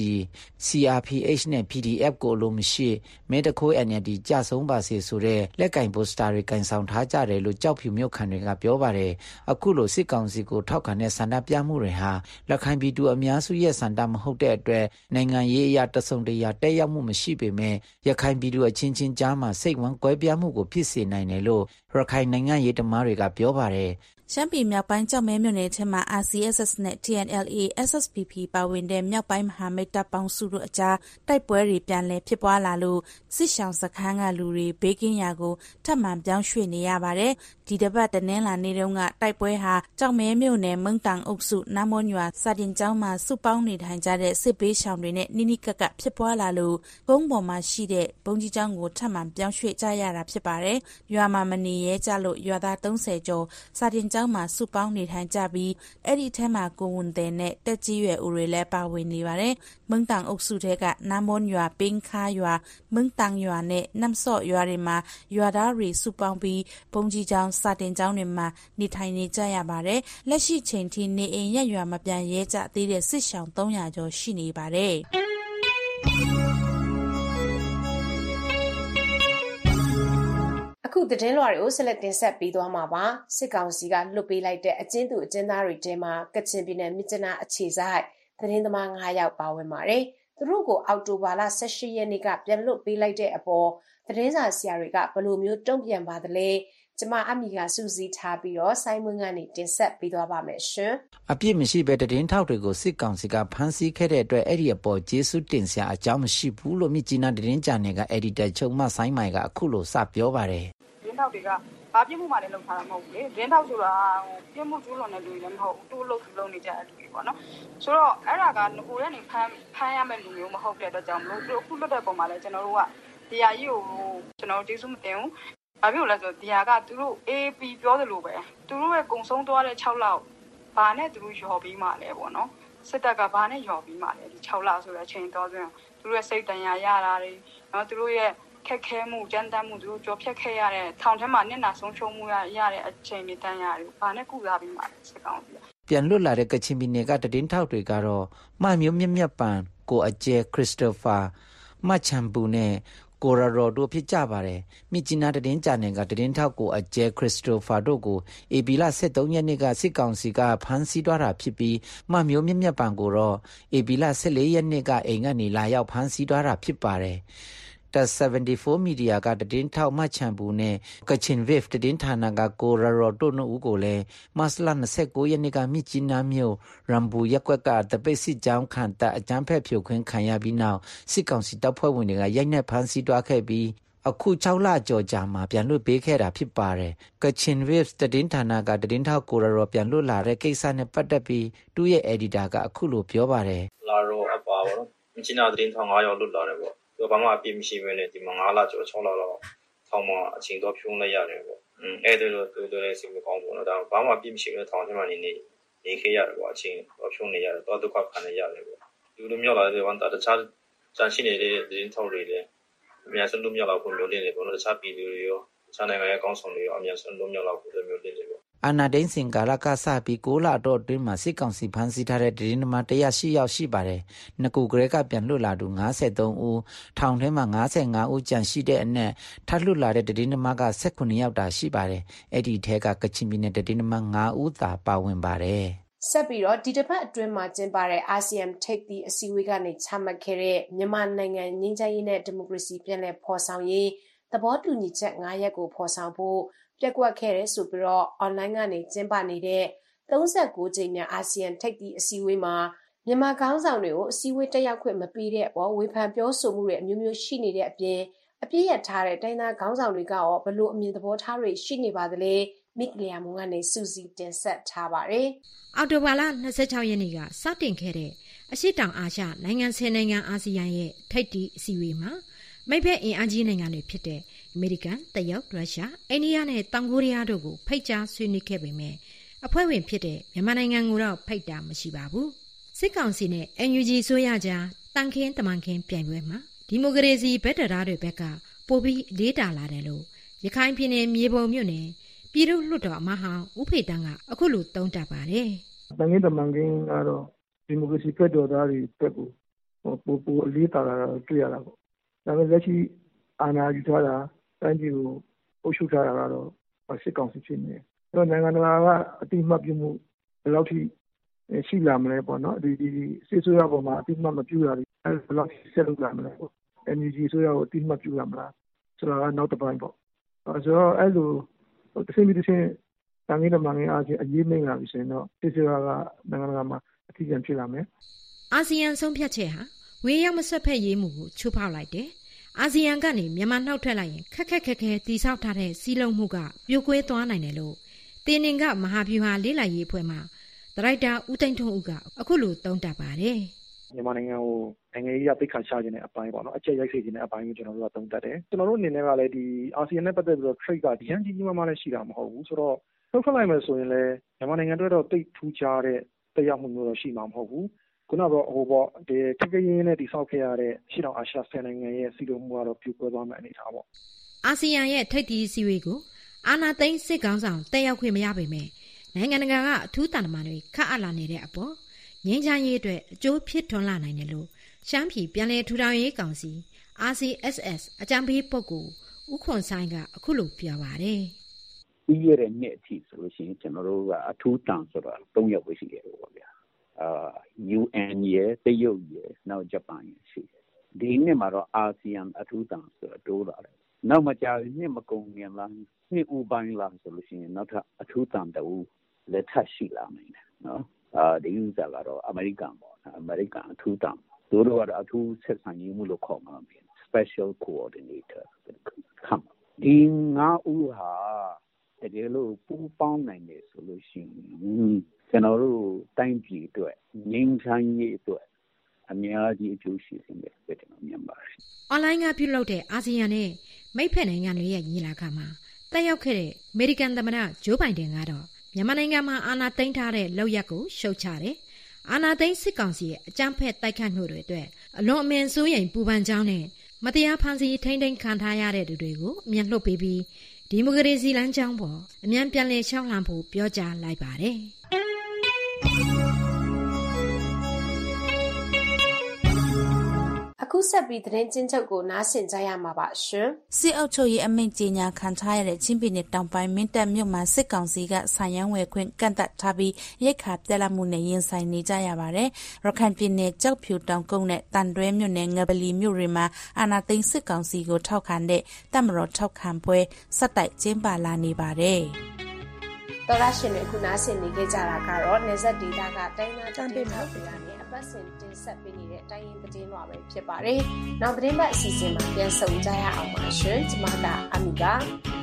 CRPH နဲ့ PDF ကိုလိုမရှိမဲတခိုး NLD ကြဆုံးပါစေဆိုတဲ့လက်ကင်ပိုစတာတွေကင်ဆောင်ထားကြတယ်လို့ကြောက်ဖြူမြို့ခံတွေကပြောပါတယ်။အခုလိုစစ်ကောင်စီကိုထောက်ခံတဲ့ဆန္ဒပြမှုတွေဟာလက်ခိုင်ပြည်သူအများစုရဲ့ဆန္ဒမဟုတ်တဲ့အတွက်နိုင်ငံရေးအရတဆုံတရာတက်ရောက်မှုမရှိပေမဲ့ရခိုင်ပြည်သူအချင်းချင်းကြားမှာစိတ်ဝမ်းကွဲပြားမှုကိုဖြစ်စေနိုင်တယ်လို့ရခိုင်နိုင်ငံရေးသမားတွေကပြောပါတယ်ရှမ်းပြည်မြောက်ပိုင်းကြောက်မဲမြို့နယ်ထဲမှာ RCSS နဲ့ TNLA SSPP ပါဝင်တဲ့မြောက်ပိုင်းမဟာမိတ်တပ်ပေါင်းစုတို့အကြားတိုက်ပွဲတွေပြန်လည်ဖြစ်ပွားလာလို့စစ်ရှောင်စခန်းကလူတွေဘေးကင်းရာကိုထပ်မံပြောင်းရွှေ့နေရပါတယ်။ဒီတစ်ပတ်တနင်္လာနေ့တုန်းကတိုက်ပွဲဟာကြောက်မဲမြို့နယ်မုံတန်အုပ်စုနမွန်ရွာစာတင်ကျောင်းမှာစုပေါင်းနေထိုင်ကြတဲ့စစ်ဘေးရှောင်တွေနဲ့နိနိကကဖြစ်ပွားလာလို့ကုန်းပေါ်မှာရှိတဲ့ဘုံကြီးကျောင်းကိုထပ်မံပြောင်းရွှေ့ကြရတာဖြစ်ပါတယ်။ရွာမှာမနေရဲကြလို့ရွာသား30ကျော်စာတင်ကျောင်းမှာစုပေါင်းနေထိုင်ကြပြီးအဲ့ဒီထဲမှာကိုဝန်တဲ့နဲ့တက်ကြီးရွယ်ဦးတွေလည်းပါဝင်နေပါတယ်။မုံတန်အုပ်စုထဲကနမ်မွန်ရွာပင်းခါရွာမုံတန်ရွာနဲ့နမ်ဆော့ရွာတွေမှာရွာသားတွေစုပေါင်းပြီးဘုံကြီးကျောင်းစာတင်ကျောင်းတွေမှာနေထိုင်နေကြရပါတယ်။လက်ရှိချိန်ထိနေအိမ်ရက်ရွာမပြန်ရဲကြသေးတဲ့စစ်ရှောင်300ကျော်ရှိနေပါတယ်။အခုသတင်းလွှာတွေကိုဆက်လက်တင်ဆက်ပေးသွားမှာပါစစ်ကောင်စီကလွတ်ပေးလိုက်တဲ့အကျဉ်းသူအကျဉ်းသားတွေထဲမှာကချင်ပြည်နယ်မြစ်ကြီးနားအခြေစိုက်သတင်းသမား9ယောက်ပါဝင်ပါတယ်သူတို့ကိုအောက်တိုဘာလ18ရက်နေ့ကပြန်လွတ်ပေးလိုက်တဲ့အပေါ်သတင်းစာဆရာတွေကဘယ်လိုမျိုးတုံ့ပြန်ပါသလဲကျမအမီကစူးစီးထားပြီးတော့ဆိုင်းမွန်းကနေတင်ဆက်ပေးသွားပါမယ်ရှင်အပြစ်မရှိဘဲသတင်းထောက်တွေကိုစစ်ကောင်စီကဖမ်းဆီးခဲ့တဲ့အတွက်အဲ့ဒီအပေါ်ကျေးဇူးတင်စရာအကြောင်းမရှိဘူးလို့မြစ်ကြီးနားသတင်းဂျာနယ်ကအက်ဒီတာချုပ်မဆိုင်းမိုင်ကအခုလိုစပြောပါတယ်သတင်းထောက်တွေကဘာပြစ်မှုမှလည်းလုပ်ထားတာမဟုတ်ဘူးလေသတင်းထောက်ဆိုတာပြစ်မှုကျူးလွန်တဲ့လူတွေလည်းမဟုတ်ဘူးတူလုပ်နေကြတဲ့လူတွေပေါ့နော်ဆိုတော့အဲ့ဒါကငကိုထဲနေဖမ်းရမယ့်လူမျိုးမဟုတ်တဲ့အတွက်ကြောင့်မလို့သူအခုလွတ်တဲ့ပုံမှာလည်းကျွန်တော်တို့ကတရားကြီးကိုကျွန်တော်တို့ကျေးဇူးမတင်ဘူးဘာဖြစ်လို့လဲဆိုတော့တရားကသူတို့ AP ပြောသလိုပဲသူတို့ရဲ့ကုံဆုံးသွားတဲ့6လောက်ဘာနဲ့သူတို့ယော်ပြီးမှလဲပေါ့နော်စစ်တပ်ကဘာနဲ့ယော်ပြီးမှလဲဒီ6လောက်ဆိုတဲ့အချိန်တော်တွင်သူတို့ရဲ့စိတ်တန်ရာရတာတွေနော်သူတို့ရဲ့ခက်ခဲမှုကြမ်းတမ်းမှုသူတို့ကြော်ဖြတ်ခဲ့ရတဲ့ထောင်ထဲမှာနှစ်နာဆုံးရှုံးမှုရတဲ့အချိန်တွေတန်ရာတွေဘာနဲ့ကုစားပြီးမှစစ်ကောင်စီပြန်လွတ်လာတဲ့ကချင်ပြည်နယ်ကသတင်းထောက်တွေကတော့မမျိုးမြတ်ပန်ကိုအကျဲခရစ်စတိုဖာမချမ်ပူနဲ့ကိုရရော်တို့ဖြစ်ကြပါတယ်မြစ်ကြီးနားသတင်းဂျာနယ်ကသတင်းထောက်ကိုအကျဲခရစ်စတိုဖာတို့ကိုအေဘီလာ23ရက်နေ့ကစစ်ကောင်စီကဖမ်းဆီးသွားတာဖြစ်ပြီးမမျိုးမြတ်ပန်ကိုတော့အေဘီလာ14ရက်နေ့ကအိမ်ကနေလာရောက်ဖမ်းဆီးသွားတာဖြစ်ပါတယ်74 media ကသတင်းထောက်မချန်ဘူးနဲ့ကချင် wave သတင်းဌာနကကိုရရော်တို့ဦးကိုလည်းမတ်လ29ရက်နေ့ကမြစ်ကြီးနားမြို့ရမ်ဘူရက်ကွက်ကတပိတ်စစ်ကြောင်းခံတပ်အကြမ်းဖက်ဖြိုခွင်းခံရပြီးနောက်စစ်ကောင်စီတပ်ဖွဲ့ဝင်တွေကရိုက်နှက်ဖမ်းဆီးသွားခဲ့ပြီးအခု6လကျော်ကြာမှပြန်လွတ်ပေးခဲ့တာဖြစ်ပါတယ်ကချင် wave သတင်းဌာနကသတင်းထောက်ကိုရရော်ပြန်လွတ်လာတဲ့ကိစ္စနဲ့ပတ်သက်ပြီးသူ့ရဲ့ editor ကအခုလိုပြောပါတယ်လာရောအပါပေါ့နော်မြစ်ကြီးနားသတင်းထောက်9ယောက်လွတ်လာတယ်ပေါ့ဘာမှအပြစ်မရှိဘဲနဲ့ဒီမှာ9လကျော်6လလောက်ထောင်မှာအချိန်တော့ဖြုံးလိုက်ရတယ်ပေါ့အဲ့ဒါလိုတူလည်းစိတ်မကောင်းဘူးနော်ဒါဘာမှအပြစ်မရှိဘဲထောင်ထဲမှာနေခဲ့ရတယ်ပေါ့အချိန်တော့ဖြုံးနေရတယ်တော့ဒုက္ခခံနေရတယ်ပေါ့ဒီလိုမျိုးလာတဲ့ဝန်တာတခြားကြန့်ရှိနေတဲ့သတင်းထောက်တွေလည်းအများဆုံးလို့မြောက်လောက်ဖို့မျိုးနေတယ်ပေါ့နော်တခြားပြည်သူတွေရောတခြားနိုင်ငံရဲ့ကောင်းဆောင်တွေရောအများဆုံးလို့မြောက်လောက်ဖို့မျိုးနေတယ်ပေါ့အာနာဒိန်စင်ကာလကစပြီး6လတော့အတွင်းမှာစစ်ကောင်စီဖမ်းဆီးထားတဲ့သတင်းသမား108ယောက်ရှိပါတယ်။နှစ်ခုကလေးကပြန်လွတ်လာသူ53ဦးထောင်ထဲမှာ55ဦးကြန့်ရှိတဲ့အနက်ထပ်လွတ်လာတဲ့သတင်းသမားက18ယောက်တာရှိပါတယ်။အဲ့ဒီထဲကကချင်ပြည်နယ်သတင်းသမား9ဦးသာပါဝင်ပါတယ်။ဆက်ပြီးတော့ဒီတစ်ပတ်အတွင်းမှာကျင်းပတဲ့ ASEAN ထိပ်သီးအစည်းအဝေးကနေချမှတ်ခဲ့တဲ့မြန်မာနိုင်ငံငြိမ်းချမ်းရေးနဲ့ဒီမိုကရေစီပြန်လည်ဖော်ဆောင်ရေးသဘောတူညီချက်9ရပ်ကိုဖော်ဆောင်ဖို့ပြက်ကွက်ခဲ့တဲ့ဆိုပြီးတော့ online ကနေကျင်းပနေတဲ့39ကြိမ်မြောက်အာဆီယံထိပ်သီးအစည်းအဝေးမှာမြန်မာခေါင်းဆောင်တွေကိုအစည်းအဝေးတက်ရောက်ခွင့်မပေးတဲ့အပေါ်ဝေဖန်ပြောဆိုမှုတွေအမျိုးမျိုးရှိနေတဲ့အပြင်အပြည့်ရထားတဲ့တိုင်းသားခေါင်းဆောင်တွေကရောဘလို့အမြင်သဘောထားတွေရှိနေပါသလဲမိကလျာမုံကနေစူစီတင်ဆက်ထားပါတယ်။အောက်တိုဘာလ26ရက်နေ့ကစတင်ခဲ့တဲ့အရှေ့တောင်အာရှနိုင်ငံ10နိုင်ငံအာဆီယံရဲ့ထိပ်သီးအစည်းအဝေးမှာမိတ်ဖက်အင်အားကြီးနိုင်ငံတွေဖြစ်တဲ့အမေရိကန်၊တရုတ်၊ရုရှား၊အိန္ဒိယနဲ့တောင်ကိုရီးယားတို့ကိုဖိတ်ကြားဆွေးနွေးခဲ့ပေမဲ့အဖွဲ့ဝင်ဖြစ်တဲ့မြန်မာနိုင်ငံကိုတော့ဖိတ်တာမရှိပါဘူး။စစ်ကောင်စီနဲ့ NUG ဆိုရကြားတန်ခင်းတမန်ခင်းပြိုင်ပွဲမှာဒီမိုကရေစီဗက်ဒရာတွေဘက်ကပိုပြီးလေးတာလာတယ်လို့ရခိုင်ပြည်နယ်မြေပုံမြို့နယ်ပြည်သူ့လွှတ်တော်အမတ်ဟောင်းဦးဖေတန်းကအခုလိုသုံးသပ်ပါတယ်။တန်ခင်းတမန်ခင်းကတော့ဒီမိုကရေစီဗက်ဒရာတွေဘက်ကိုပိုလေးတာလာတွေ့ရတာပေါ့။ဒါပေမဲ့လက်ရှိအာဏာယူထားတာတိုင်းပြည်ကိုအုပ်ချုပ်ထားတာကတော့စစ်ကောင်စီဖြစ်နေတယ်။အဲ့တော့နိုင်ငံတကာကအတိအမှတ်ပြုမှုဘယ်လောက်ထိရှိလာမလဲပေါ့နော်ဒီစစ်ဆိုးရပေါ်မှာအတိအမှတ်မပြုရဘူးအဲ့ဘယ်လောက်ဆက်လုပ်လာမလဲပေါ့ NUG ဆိုရကိုအတိအမှတ်ပြုရမလားဆိုတာကနောက်တစ်ပိုင်းပေါ့ဆိုတော့အဲ့လိုတစ်ဆင့်ပြီးတစ်ဆင့်တန်ခင်းတမန်ခင်းအားဖြင့်အရေးနှိမ့်လာပြီဆိုရင်တော့စစ်ဆိုးရကနိုင်ငံတကာမှာအထူးပြန်ဖြစ်လာမယ်အာဆီယံဆုံးဖြတ်ချက်ဟာဝေရောက်မဆက်ဖက်ရေးမှုကိုချိုးဖောက်လိုက်တယ်အာဆီယံကနေမြန်မာနှောက်ထွက်လိုက်ရင်ခက်ခဲတိဆောက်ထားတဲ့စီးလုံးမှုကပြိုကွဲသွားနိုင်တယ်လို့တင်းနှင်ကမဟာဗျူဟာလေးလိုက်ရေးအဖွဲ့မှဒရိုက်တာဦးသိန်းထွန်းဦးကအခုလိုသုံးသပ်ပါတယ်မြန်မာနိုင်ငံကိုနိုင်ငံရေးအပိတ်ခါချခြင်းတဲ့အပိုင်းပေါ့နော်အကျက်ရိုက်စေခြင်းတဲ့အပိုင်းကိုကျွန်တော်တို့ကသုံးသပ်တယ်ကျွန်တော်တို့အနေနဲ့ကလည်းဒီအာဆီယံနဲ့ပတ်သက်ပြီးတော့ trade ကဒီဟန်ကြီးကြီးမားမားလည်းရှိတာမဟုတ်ဘူးဆိုတော့နှုတ်ထွက်လိုက်မယ်ဆိုရင်လည်းမြန်မာနိုင်ငံအတွက်တော့တိတ်ထူးခြားတဲ့တက်ရောက်မှုမျိုးတော့ရှိမှာမဟုတ်ဘူးခုနကတော့ဒီတကယ်ရင်းနဲ့တိဆောက်ခဲ့ရတဲ့ရှေ့တောင်အာရှ10နိုင်ငံရဲ့စီလိုမှုကတော့ပြိုကွဲသွားမယ့်အနေအထားပေါ့အာဆီယံရဲ့ထိပ်သီးစည်းဝေးကိုအာဏာသိမ်းစစ်ကောင်ဆောင်တက်ရောက်ခွင့်မရပေမဲ့နိုင်ငံတကာကအထူးတန်တမန်တွေခန့်အပ်လာနေတဲ့အပေါ်ငြိမ်းချမ်းရေးအတွက်အကျိုးဖြစ်ထွန်းလာနိုင်တယ်လို့ရှမ်းပြည်ပြည်내ထူထောင်ရေးကောင်စီ RCSS အကြံပေးပုဂ္ဂိုလ်ဦးခွန်ဆိုင်ကအခုလိုပြောပါတယ်ပြီးရတဲ့နှစ်အထိဆိုလို့ရှိရင်ကျွန်တော်တို့ကအထူးတန်ဆိုတာ3ယောက်ပဲရှိတယ်ပေါ့ဗျာUN ရဲ့တရုတ်ရဲ့နောက်ဂျပန်ရဲ့ရှိတယ်ဒီနှစ်မှာတော့အာဆီယံအထူးတန်ဆိုတာတိုးလာတယ်နောက်မှကြာနှစ်မကုန်ခင်လားနှစ်ဦးပိုင်းလားဆိုလို့ရှိရင်နောက်ထပ်အထူးတန်တူလက်ထပ်ရှိလာနိုင်တယ်နော်ဒီဥစ္စာကတော့အမေရိကန်ပေါ့အမေရိကန်အထူးတန်သူတို့ကတော့အထူးဆက်ဆံရေးမှုလို့ခေါ်မှာပဲ special coordinator ဒီငါဦးဟာတကယ်လို့ပူးပေါင်းနိုင်တယ်ဆိုလို့ရှိရင်ကျွန်တော်တို့တိုင်းပြည်အတွက်ငြိမ်းချမ်းရေးအတွက်အများကြီးအကျိုးရှိစေမယ်ပဲကျွန်တော်မြင်ပါတယ်။ online ကပြုလုပ်တဲ့အာဆီယံနဲ့မိတ်ဖက်နိုင်ငံတွေရဲ့ညီလာခံမှာတက်ရောက်ခဲ့တဲ့အမေရိကန်သမ္မတဂျိုးဘိုင်ဒန်ကတော့မြန်မာနိုင်ငံမှာအာဏာသိမ်းထားတဲ့လုပ်ရပ်ကိုရှုတ်ချတယ်။အာဏာသိမ်းစစ်ကောင်စီရဲ့အကြမ်းဖက်တိုက်ခိုက်မှုတွေအတွက်အလွန်အမင်းစိုးရိမ်ပူပန်ကြောင်းနဲ့မတရားဖန်ဆီးထိန်းသိမ်းခံထားရတဲ့သူတွေကိုအမြန်လွှတ်ပေးပြီးဒီမိုကရေစီလမ်းကြောင်းပေါ်အမြန်ပြန်လည်ရှောက်လှမ်းဖို့ပြောကြားလိုက်ပါတယ်။အခုဆက်ပြီးသတင်းချင်းချုပ်ကိုနားဆင်ကြရမှာပါရှင်။စစ်အုပ်ချုပ်ရေးအမိန့်ကြေညာခံထားရတဲ့ချင်းပြည်နယ်တောင်ပိုင်းမင်းတပ်မြို့မှာစစ်ကောင်စီကဆိုင်ရန်ဝယ်ခွင့်ကန့်သတ်ထားပြီးရိတ်ခါပြက်လက်မှုနဲ့ရင်ဆိုင်နေကြရပါတယ်။ရခိုင်ပြည်နယ်ကြောက်ဖြူတောင်ကုန်းနဲ့တန်တွဲမြို့နယ်ငပလီမြို့တွေမှာအာဏာသိမ်းစစ်ကောင်စီကိုထောက်ခံတဲ့တပ်မတော်ထောက်ခံပွဲစက်တိုက်ကျင်းပလာနေပါတယ်။တော်ရရှင်တွေခုနားဆင်နေကြတာကတော့နေဆက်ဒေတာကတိုင်းနာတန်ပေးမှာပြရနေအပတ်စဉ်တင်ဆက်ပေးနေတဲ့တိုင်းရင်းသတင်းလွှာပဲဖြစ်ပါတယ်။နောက်သတင်းပတ်အစီအစဉ်မှာပြန်ဆုံကြရအောင်ပါရှင်။ကျမကအမီက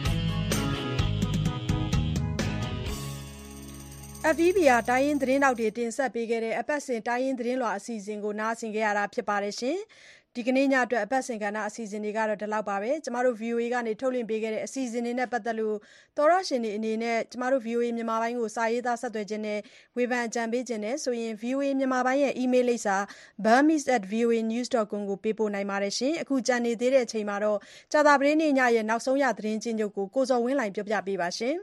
FVBR တိုင်းရင်းသတင်းတောက်တွေတင်ဆက်ပေးခဲ့တဲ့အပတ်စဉ်တိုင်းရင်းသတင်းလွှာအစီအစဉ်ကိုနားဆင်ကြရတာဖြစ်ပါတယ်ရှင်။ဒီကနေ့ညအတွက်အပတ်စဉ်ကဏ္ဍအစီအစဉ်တွေကတော့ဒီလောက်ပါပဲကျမတို့ VOA ကနေထုတ်လွှင့်ပေးခဲ့တဲ့အစီအစဉ်တွေနဲ့ပတ်သက်လို့သောရရှင်တွေအနေနဲ့ကျမတို့ VOA မြန်မာပိုင်းကိုစာရေးသားဆက်သွယ်ခြင်းနဲ့ဝေဖန်အကြံပေးခြင်းနဲ့ဆိုရင် VOA မြန်မာပိုင်းရဲ့ email လိပ်စာ burmese@voanews.com ကိုပေးပို့နိုင်ပါတယ်ရှင်အခုကြံနေသေးတဲ့အချိန်မှာတော့ကြာသပတေးနေ့ညရဲ့နောက်ဆုံးရသတင်းချင်းချုပ်ကိုကိုစော်ဝင်းလှိုင်ပြောပြပေးပါရှင်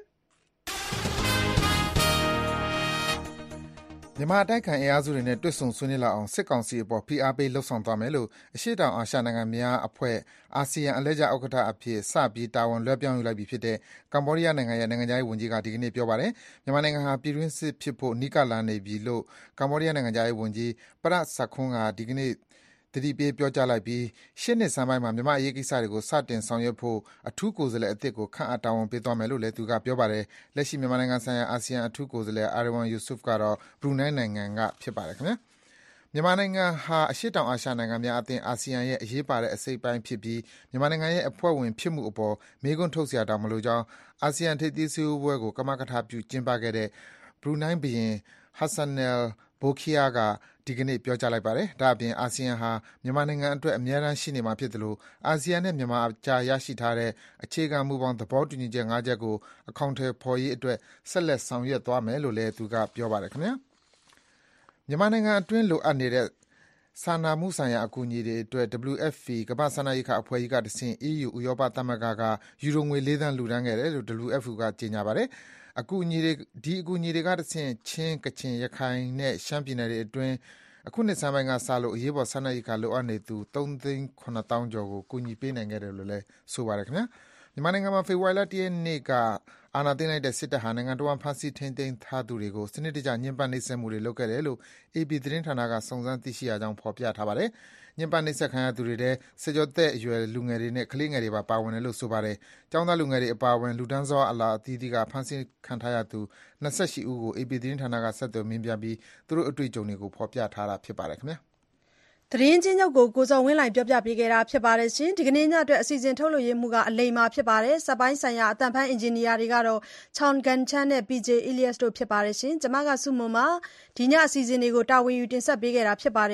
မြန်မာတိုက်ခိုင်အင်အားစုတွေနဲ့တွစ်ဆုံဆွေးနွေးလာအောင်စစ်ကောင်စီအပေါ်ဖိအားပေးလှုံ့ဆော်သွားမယ်လို့အရှေ့တောင်အာရှနိုင်ငံများအဖွဲ့အာဆီယံအလှည့်ကျဥက္ကဋ္ဌအဖြစ်စပြီးတာဝန်လွှဲပြောင်းယူလိုက်ပြီဖြစ်တဲ့ကမ္ဘောဒီးယားနိုင်ငံရဲ့နိုင်ငံခြားရေးဝန်ကြီးကဒီကနေ့ပြောပါတယ်မြန်မာနိုင်ငံဟာပြည်တွင်းစစ်ဖြစ်ဖို့နီးကပ်လာနေပြီလို့ကမ္ဘောဒီးယားနိုင်ငံခြားရေးဝန်ကြီးပရတ်ဆခွန်းကဒီကနေ့တတိပေးပြောကြားလိုက်ပြီးရှစ်နှစ်ဆန်းပိုင်းမှာမြန်မာအရေးကိစ္စတွေကိုစတင်ဆောင်ရွက်ဖို့အထူးကိုယ်စားလှယ်အသစ်ကိုခန့်အပ်တာဝန်ပေးသွားမယ်လို့လည်းသူကပြောပါတယ်လက်ရှိမြန်မာနိုင်ငံဆိုင်ရာအာဆီယံအထူးကိုယ်စားလှယ်အာရဝန်ယူဆုဖ်ကတော့ဘရူနိုင်းနိုင်ငံကဖြစ်ပါတယ်ခင်ဗျာမြန်မာနိုင်ငံဟာအရှေ့တောင်အာရှနိုင်ငံများအသင်းအာဆီယံရဲ့အရေးပါတဲ့အစိတ်ပိုင်းဖြစ်ပြီးမြန်မာနိုင်ငံရဲ့အဖွဲ့ဝင်ဖြစ်မှုအပေါ်မေးခွန်းထုတ်စရာတောင်မလိုကြောင်းအာဆီယံထိပ်သီးစည်းဝေးပွဲကိုကမကထပြုကျင်းပခဲ့တဲ့ဘရူနိုင်းဘုရင်ဟဆန်နယ်ဘိုခီယာကဒီကနေ့ပြောကြားလိုက်ပါတယ်။ဒါ့အပြင်အာဆီယံဟာမြန်မာနိုင်ငံအတွက်အမြဲတမ်းရှိနေမှာဖြစ်တယ်လို့အာဆီယံနဲ့မြန်မာအကြားရရှိထားတဲ့အခြေခံမူပေါင်းသဘောတူညီချက်၅ချက်ကိုအကောင့်ထဲပေါ်ရေးအတွက်ဆက်လက်ဆောင်ရွက်သွားမယ်လို့လည်းသူကပြောပါတယ်ခင်ဗျာ။မြန်မာနိုင်ငံအတွင်းလိုအပ်နေတဲ့စာနာမှုဆိုင်ရာအကူအညီတွေအတွက် WFP ကမ္ဘာ့စားနပ်ရိက္ခာအဖွဲ့ကြီးကတဆင့် EU ဥရောပသမဂ္ဂကယူရိုငွေ4သန်းလှူဒါန်းခဲ့တယ်လို့ WFP ကကြေညာပါတယ်။ဒီအကူအညီတွေကတဆင့်ချင်းကချင်ရခိုင်နဲ့ရှမ်းပြည်နယ်တွေအတွင်းအခုနှစ်ဆန်းပိုင်းကစလို့အရေးပေါ်စားနပ်ရိက္ခာလိုအပ်နေသူ3,900,000 ကျော်ကိုကူညီပေးနိုင်ခဲ့တယ်လို့လည်းဆိုပါတယ်ခင်ဗျာမြန်မာနိုင်ငံမှာဖေဖော်ဝါရီလ 1 ရက်နေ့ကအာဏာသိမ်းလိုက်တဲ့စစ်တပ်ဟာနိုင်ငံတော်ဖမ်းဆီးထိန်းသိမ်းထားသူတွေကိုစနစ်တကျညှဉ်းပန်းနှိပ်စက်မှုတွေလုပ်ခဲ့တယ်လို့ AP သတင်းဌာနကစုံစမ်းသိရှိရကြောင်းဖော်ပြထားပါတယ်ညှဉ်းပန်းနှိပ်စက်ခံရသူတွေထဲစစ်ကြောသက်အရွယ်လူငယ်တွေနဲ့ကလေးငယ်တွေပါဝင်တယ်လို့ဆိုပါတယ်။ကျောင်းသားလူငယ်တွေအပါအဝင်လူတန်းစားအလားအသီးသီးကဖမ်းဆီးခံထားရသူ28ဦးကို AP သတင်းဌာနကဆက်သွယ်မေးမြန်းပြီးသူတို့အတွေ့အကြုံတွေကိုဖော်ပြထားတာဖြစ်ပါတယ်ခင်ဗျာ။သတင်းချင်းချုပ်ကိုကိုစော်ဝင်းလှိုင်ပြောပြပေးခဲ့တာဖြစ်ပါတယ်ရှင်ဒီကနေ့ညအတွက်အစီအစဉ်ထုတ်လွှင့်ရမှုကအလိမ္မာဖြစ်ပါတယ်စက်ပိုင်းဆိုင်ရာအတန်ဖန်အင်ဂျင်နီယာတွေကတော့ချောင်ကန်ချမ်းနဲ့ PJ Elias တို့ဖြစ်ပါတယ်ရှင်ကျွန်မကစုမွန်ပါဒီညအစီအစဉ်တွေကိုတာဝန်ယူတင်ဆက်ပေးခဲ့တာဖြစ်ပါတယ်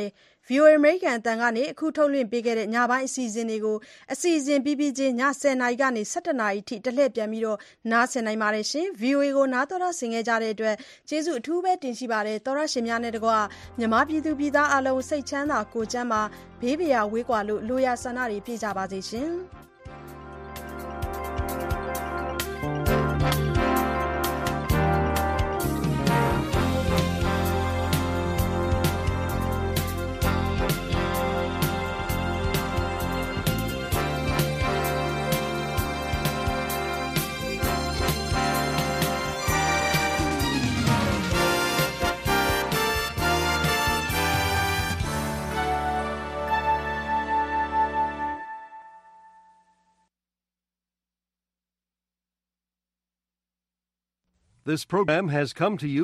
VOA American အတန်ကနေအခုထုတ်လွှင့်ပေးခဲ့တဲ့ညပိုင်းအစီအစဉ်တွေကိုအစီအစဉ်ပြီးပြီးချင်းည10:00 နာရီကနေ17:00 နာရီထိတလှည့်ပြန်ပြီးနားဆင်နိုင်ပါတယ်ရှင်။ VOA ကိုနားတော်တာဆင်ခဲ့ကြတဲ့အတွက်ကျေးဇူးအထူးပဲတင်ရှိပါတယ်။သောရရှင်များနဲ့တကွမြန်မာပြည်သူပြည်သားအလုံးစိတ်ချမ်းသာကိုယ်ကျန်းမာဘေးပရာဝေးကွာလို့လိုရာဆန္ဒတွေပြည့်ကြပါစေရှင်။ This program has come to you